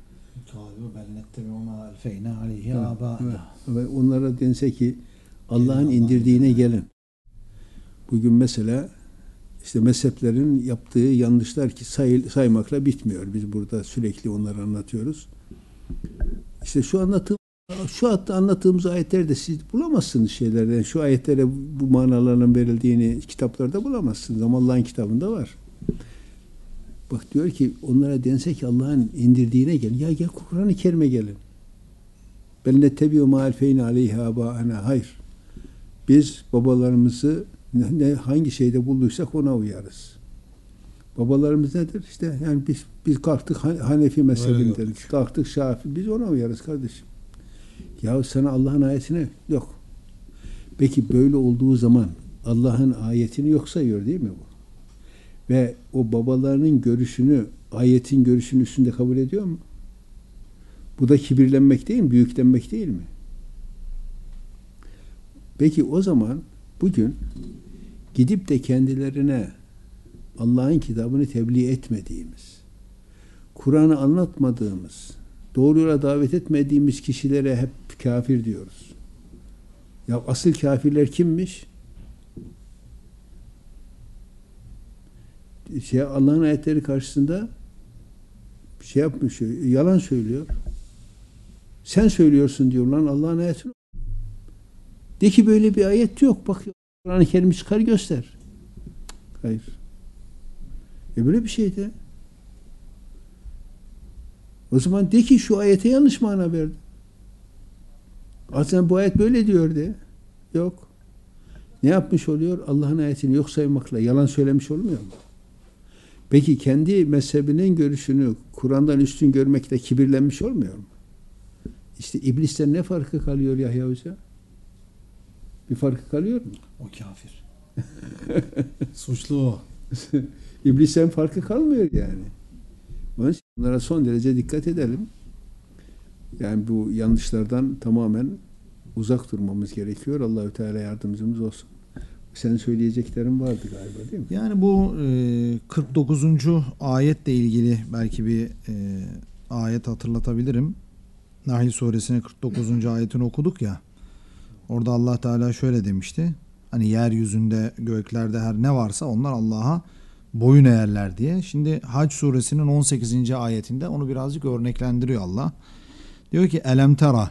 Speaker 1: Ve onlara dense ki Allah'ın indirdiğine gelin. Bugün mesela işte mezheplerin yaptığı yanlışlar ki say, saymakla bitmiyor. Biz burada sürekli onları anlatıyoruz. İşte şu anlattığım şu hatta anlattığımız ayetlerde siz bulamazsınız şeylerden. Şu ayetlere bu manaların verildiğini kitaplarda bulamazsınız ama Allah'ın kitabında var. Bak diyor ki onlara dense ki Allah'ın indirdiğine gelin. Ya gel Kur'an-ı Kerim'e gelin. Ben ne tebiyo ma alfeyne aleyhi âbâena. Hayır. Biz babalarımızı ne, hangi şeyde bulduysak ona uyarız. Babalarımız nedir? İşte yani biz biz kalktık Hanefi mezhebindeyiz. Kalktık Şafii. Biz ona uyarız kardeşim. Ya sana Allah'ın ayetine yok. Peki böyle olduğu zaman Allah'ın ayetini yok sayıyor değil mi bu? Ve o babalarının görüşünü, ayetin görüşünün üstünde kabul ediyor mu? Bu da kibirlenmek değil mi? Büyüklenmek değil mi? Peki o zaman bugün gidip de kendilerine Allah'ın kitabını tebliğ etmediğimiz, Kur'an'ı anlatmadığımız, doğru yola davet etmediğimiz kişilere hep kafir diyoruz. Ya asıl kafirler kimmiş? Şey, Allah'ın ayetleri karşısında şey yapmış, yalan söylüyor. Sen söylüyorsun diyor lan Allah'ın ayetini. De ki böyle bir ayet yok. Bak Kur'an-ı Kerim'i çıkar göster. Hayır. E böyle bir şey de. O zaman de ki şu ayete yanlış mana verdi. Aslında bu ayet böyle diyor de. Yok. Ne yapmış oluyor? Allah'ın ayetini yok saymakla yalan söylemiş olmuyor mu? Peki kendi mezhebinin görüşünü Kur'an'dan üstün görmekle kibirlenmiş olmuyor mu? İşte iblisten ne farkı kalıyor Yahya Hoca? Bir farkı kalıyor mu?
Speaker 2: O kafir. Suçlu o.
Speaker 1: İblisten farkı kalmıyor yani. Onun için bunlara son derece dikkat edelim. Yani bu yanlışlardan tamamen uzak durmamız gerekiyor. Allahü Teala yardımcımız olsun. Senin söyleyeceklerin vardı galiba değil mi?
Speaker 2: Yani bu e, kırk dokuzuncu ayetle ilgili belki bir e, ayet hatırlatabilirim. Nahl suresinin kırk dokuzuncu ayetini okuduk ya. Orada Allah Teala şöyle demişti. Hani yeryüzünde, göklerde her ne varsa onlar Allah'a boyun eğerler diye. Şimdi Hac suresinin on sekizinci ayetinde onu birazcık örneklendiriyor Allah. Diyor ki elem tera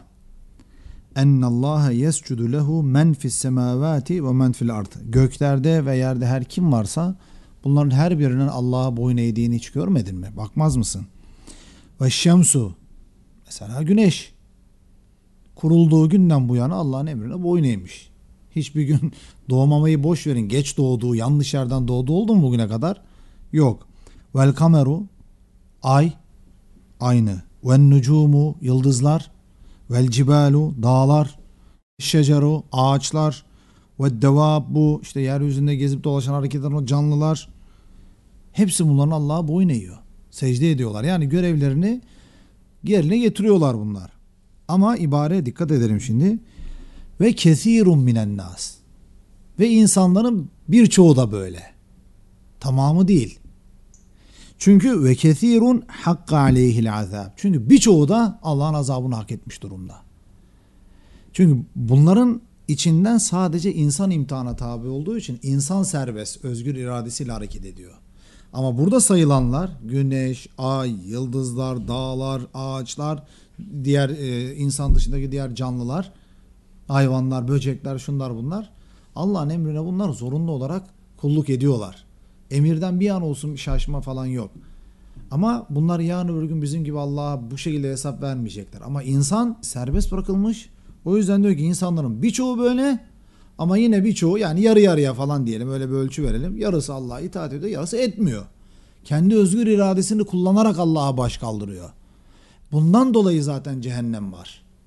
Speaker 2: ennallaha yescudu lehu men fis semavati ve men fil ard. Göklerde ve yerde her kim varsa bunların her birinin Allah'a boyun eğdiğini hiç görmedin mi? Bakmaz mısın? Ve şemsu, mesela güneş kurulduğu günden bu yana Allah'ın emrine boyun eğmiş. Hiçbir gün doğmamayı boş verin. Geç doğduğu, yanlış yerden doğduğu oldu mu bugüne kadar? Yok. Vel kameru, ay aynı. Ven nucumu, yıldızlar. Vel cibalu, dağlar. Şeceru, ağaçlar. Ve devabbu, işte yeryüzünde gezip dolaşan hareket eden o canlılar. Hepsi bunların Allah'a boyun eğiyor. Secde ediyorlar. Yani görevlerini yerine getiriyorlar bunlar. Ama ibareye dikkat edelim şimdi. Ve kesirun minen nas. Ve insanların birçoğu da böyle. Tamamı değil. Çünkü ve kesirun hakka aleyhil azab. Çünkü birçoğu da Allah'ın azabını hak etmiş durumda. Çünkü bunların içinden sadece insan imtihana tabi olduğu için insan serbest, özgür iradesiyle hareket ediyor. Ama burada sayılanlar güneş, ay, yıldızlar, dağlar, ağaçlar, diğer e, insan dışındaki diğer canlılar, hayvanlar, böcekler, şunlar bunlar. Allah'ın emrine bunlar zorunlu olarak kulluk ediyorlar. Emirden bir an olsun bir şaşma falan yok. Ama bunlar yarın öbür gün bizim gibi Allah'a bu şekilde hesap vermeyecekler. Ama insan serbest bırakılmış. O yüzden diyor ki insanların birçoğu böyle ama yine birçoğu yani yarı yarıya falan diyelim, öyle bir ölçü verelim. Yarısı Allah'a itaat ediyor, yarısı etmiyor. Kendi özgür iradesini kullanarak Allah'a baş kaldırıyor. Bundan dolayı zaten cehennem var.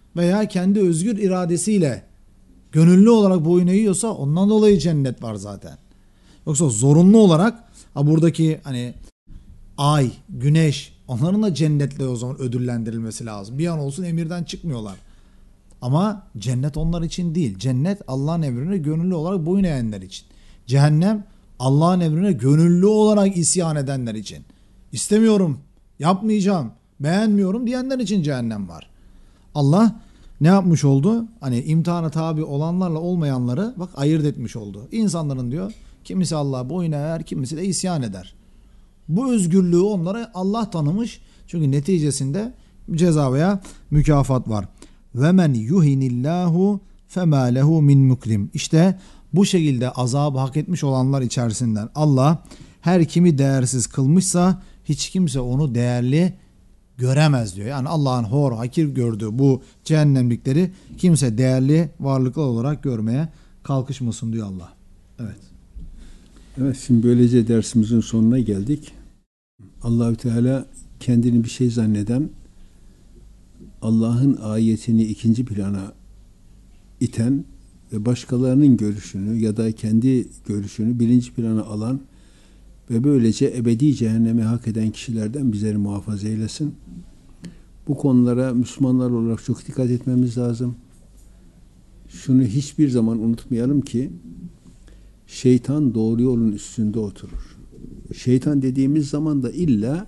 Speaker 2: veya kendi özgür iradesiyle gönüllü olarak boyun eğiyorsa ondan dolayı cennet var zaten. Yoksa zorunlu olarak ha buradaki hani ay, güneş onların da cennetle o zaman ödüllendirilmesi lazım. Bir an olsun emirden çıkmıyorlar. Ama cennet onlar için değil. Cennet Allah'ın emrine gönüllü olarak boyun eğenler için. Cehennem Allah'ın emrine gönüllü olarak isyan edenler için. İstemiyorum, yapmayacağım, beğenmiyorum diyenler için cehennem var. Allah ne yapmış oldu? Hani imtihana tabi olanlarla olmayanları bak ayırt etmiş oldu. İnsanların diyor kimisi Allah'a boyun eğer, kimisi de isyan eder. Bu özgürlüğü onlara Allah tanımış. Çünkü neticesinde ceza veya mükafat var. Ve men yuhinillahu fema lehu min mukrim. İşte bu şekilde azabı hak etmiş olanlar içerisinden Allah her kimi değersiz kılmışsa hiç kimse onu değerli göremez diyor. Yani Allah'ın hor, hakir gördüğü bu cehennemlikleri kimse değerli varlıklar olarak görmeye kalkışmasın diyor Allah. Evet.
Speaker 1: Evet, şimdi böylece dersimizin sonuna geldik. Allahü Teala kendini bir şey zanneden, Allah'ın ayetini ikinci plana iten ve başkalarının görüşünü ya da kendi görüşünü birinci plana alan ve böylece ebedi cehennemi hak eden kişilerden bizleri muhafaza eylesin. Bu konulara Müslümanlar olarak çok dikkat etmemiz lazım. Şunu hiçbir zaman unutmayalım ki şeytan doğru yolun üstünde oturur. Şeytan dediğimiz zaman da illa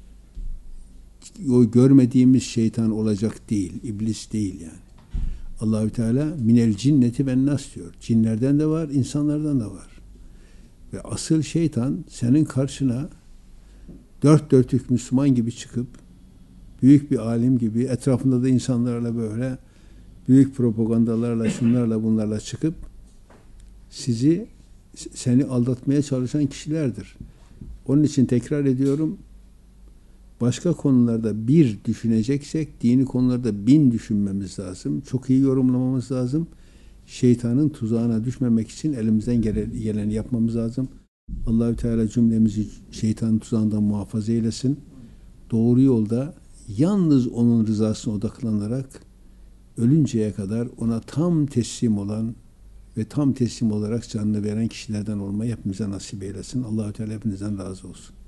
Speaker 1: o görmediğimiz şeytan olacak değil, iblis değil yani. Allahü Teala minel cinneti ben nas diyor. Cinlerden de var, insanlardan da var. Ve asıl şeytan senin karşına dört dörtlük Müslüman gibi çıkıp büyük bir alim gibi etrafında da insanlarla böyle büyük propagandalarla şunlarla bunlarla çıkıp sizi seni aldatmaya çalışan kişilerdir. Onun için tekrar ediyorum, başka konularda bir düşüneceksek dini konularda bin düşünmemiz lazım. Çok iyi yorumlamamız lazım. Şeytanın tuzağına düşmemek için elimizden geleni yapmamız lazım. Allahü Teala cümlemizi şeytanın tuzağından muhafaza eylesin. Doğru yolda yalnız onun rızasına odaklanarak ölünceye kadar ona tam teslim olan ve tam teslim olarak canını veren kişilerden olmayı hepimize nasip eylesin. Allahü Teala hepinizden razı olsun.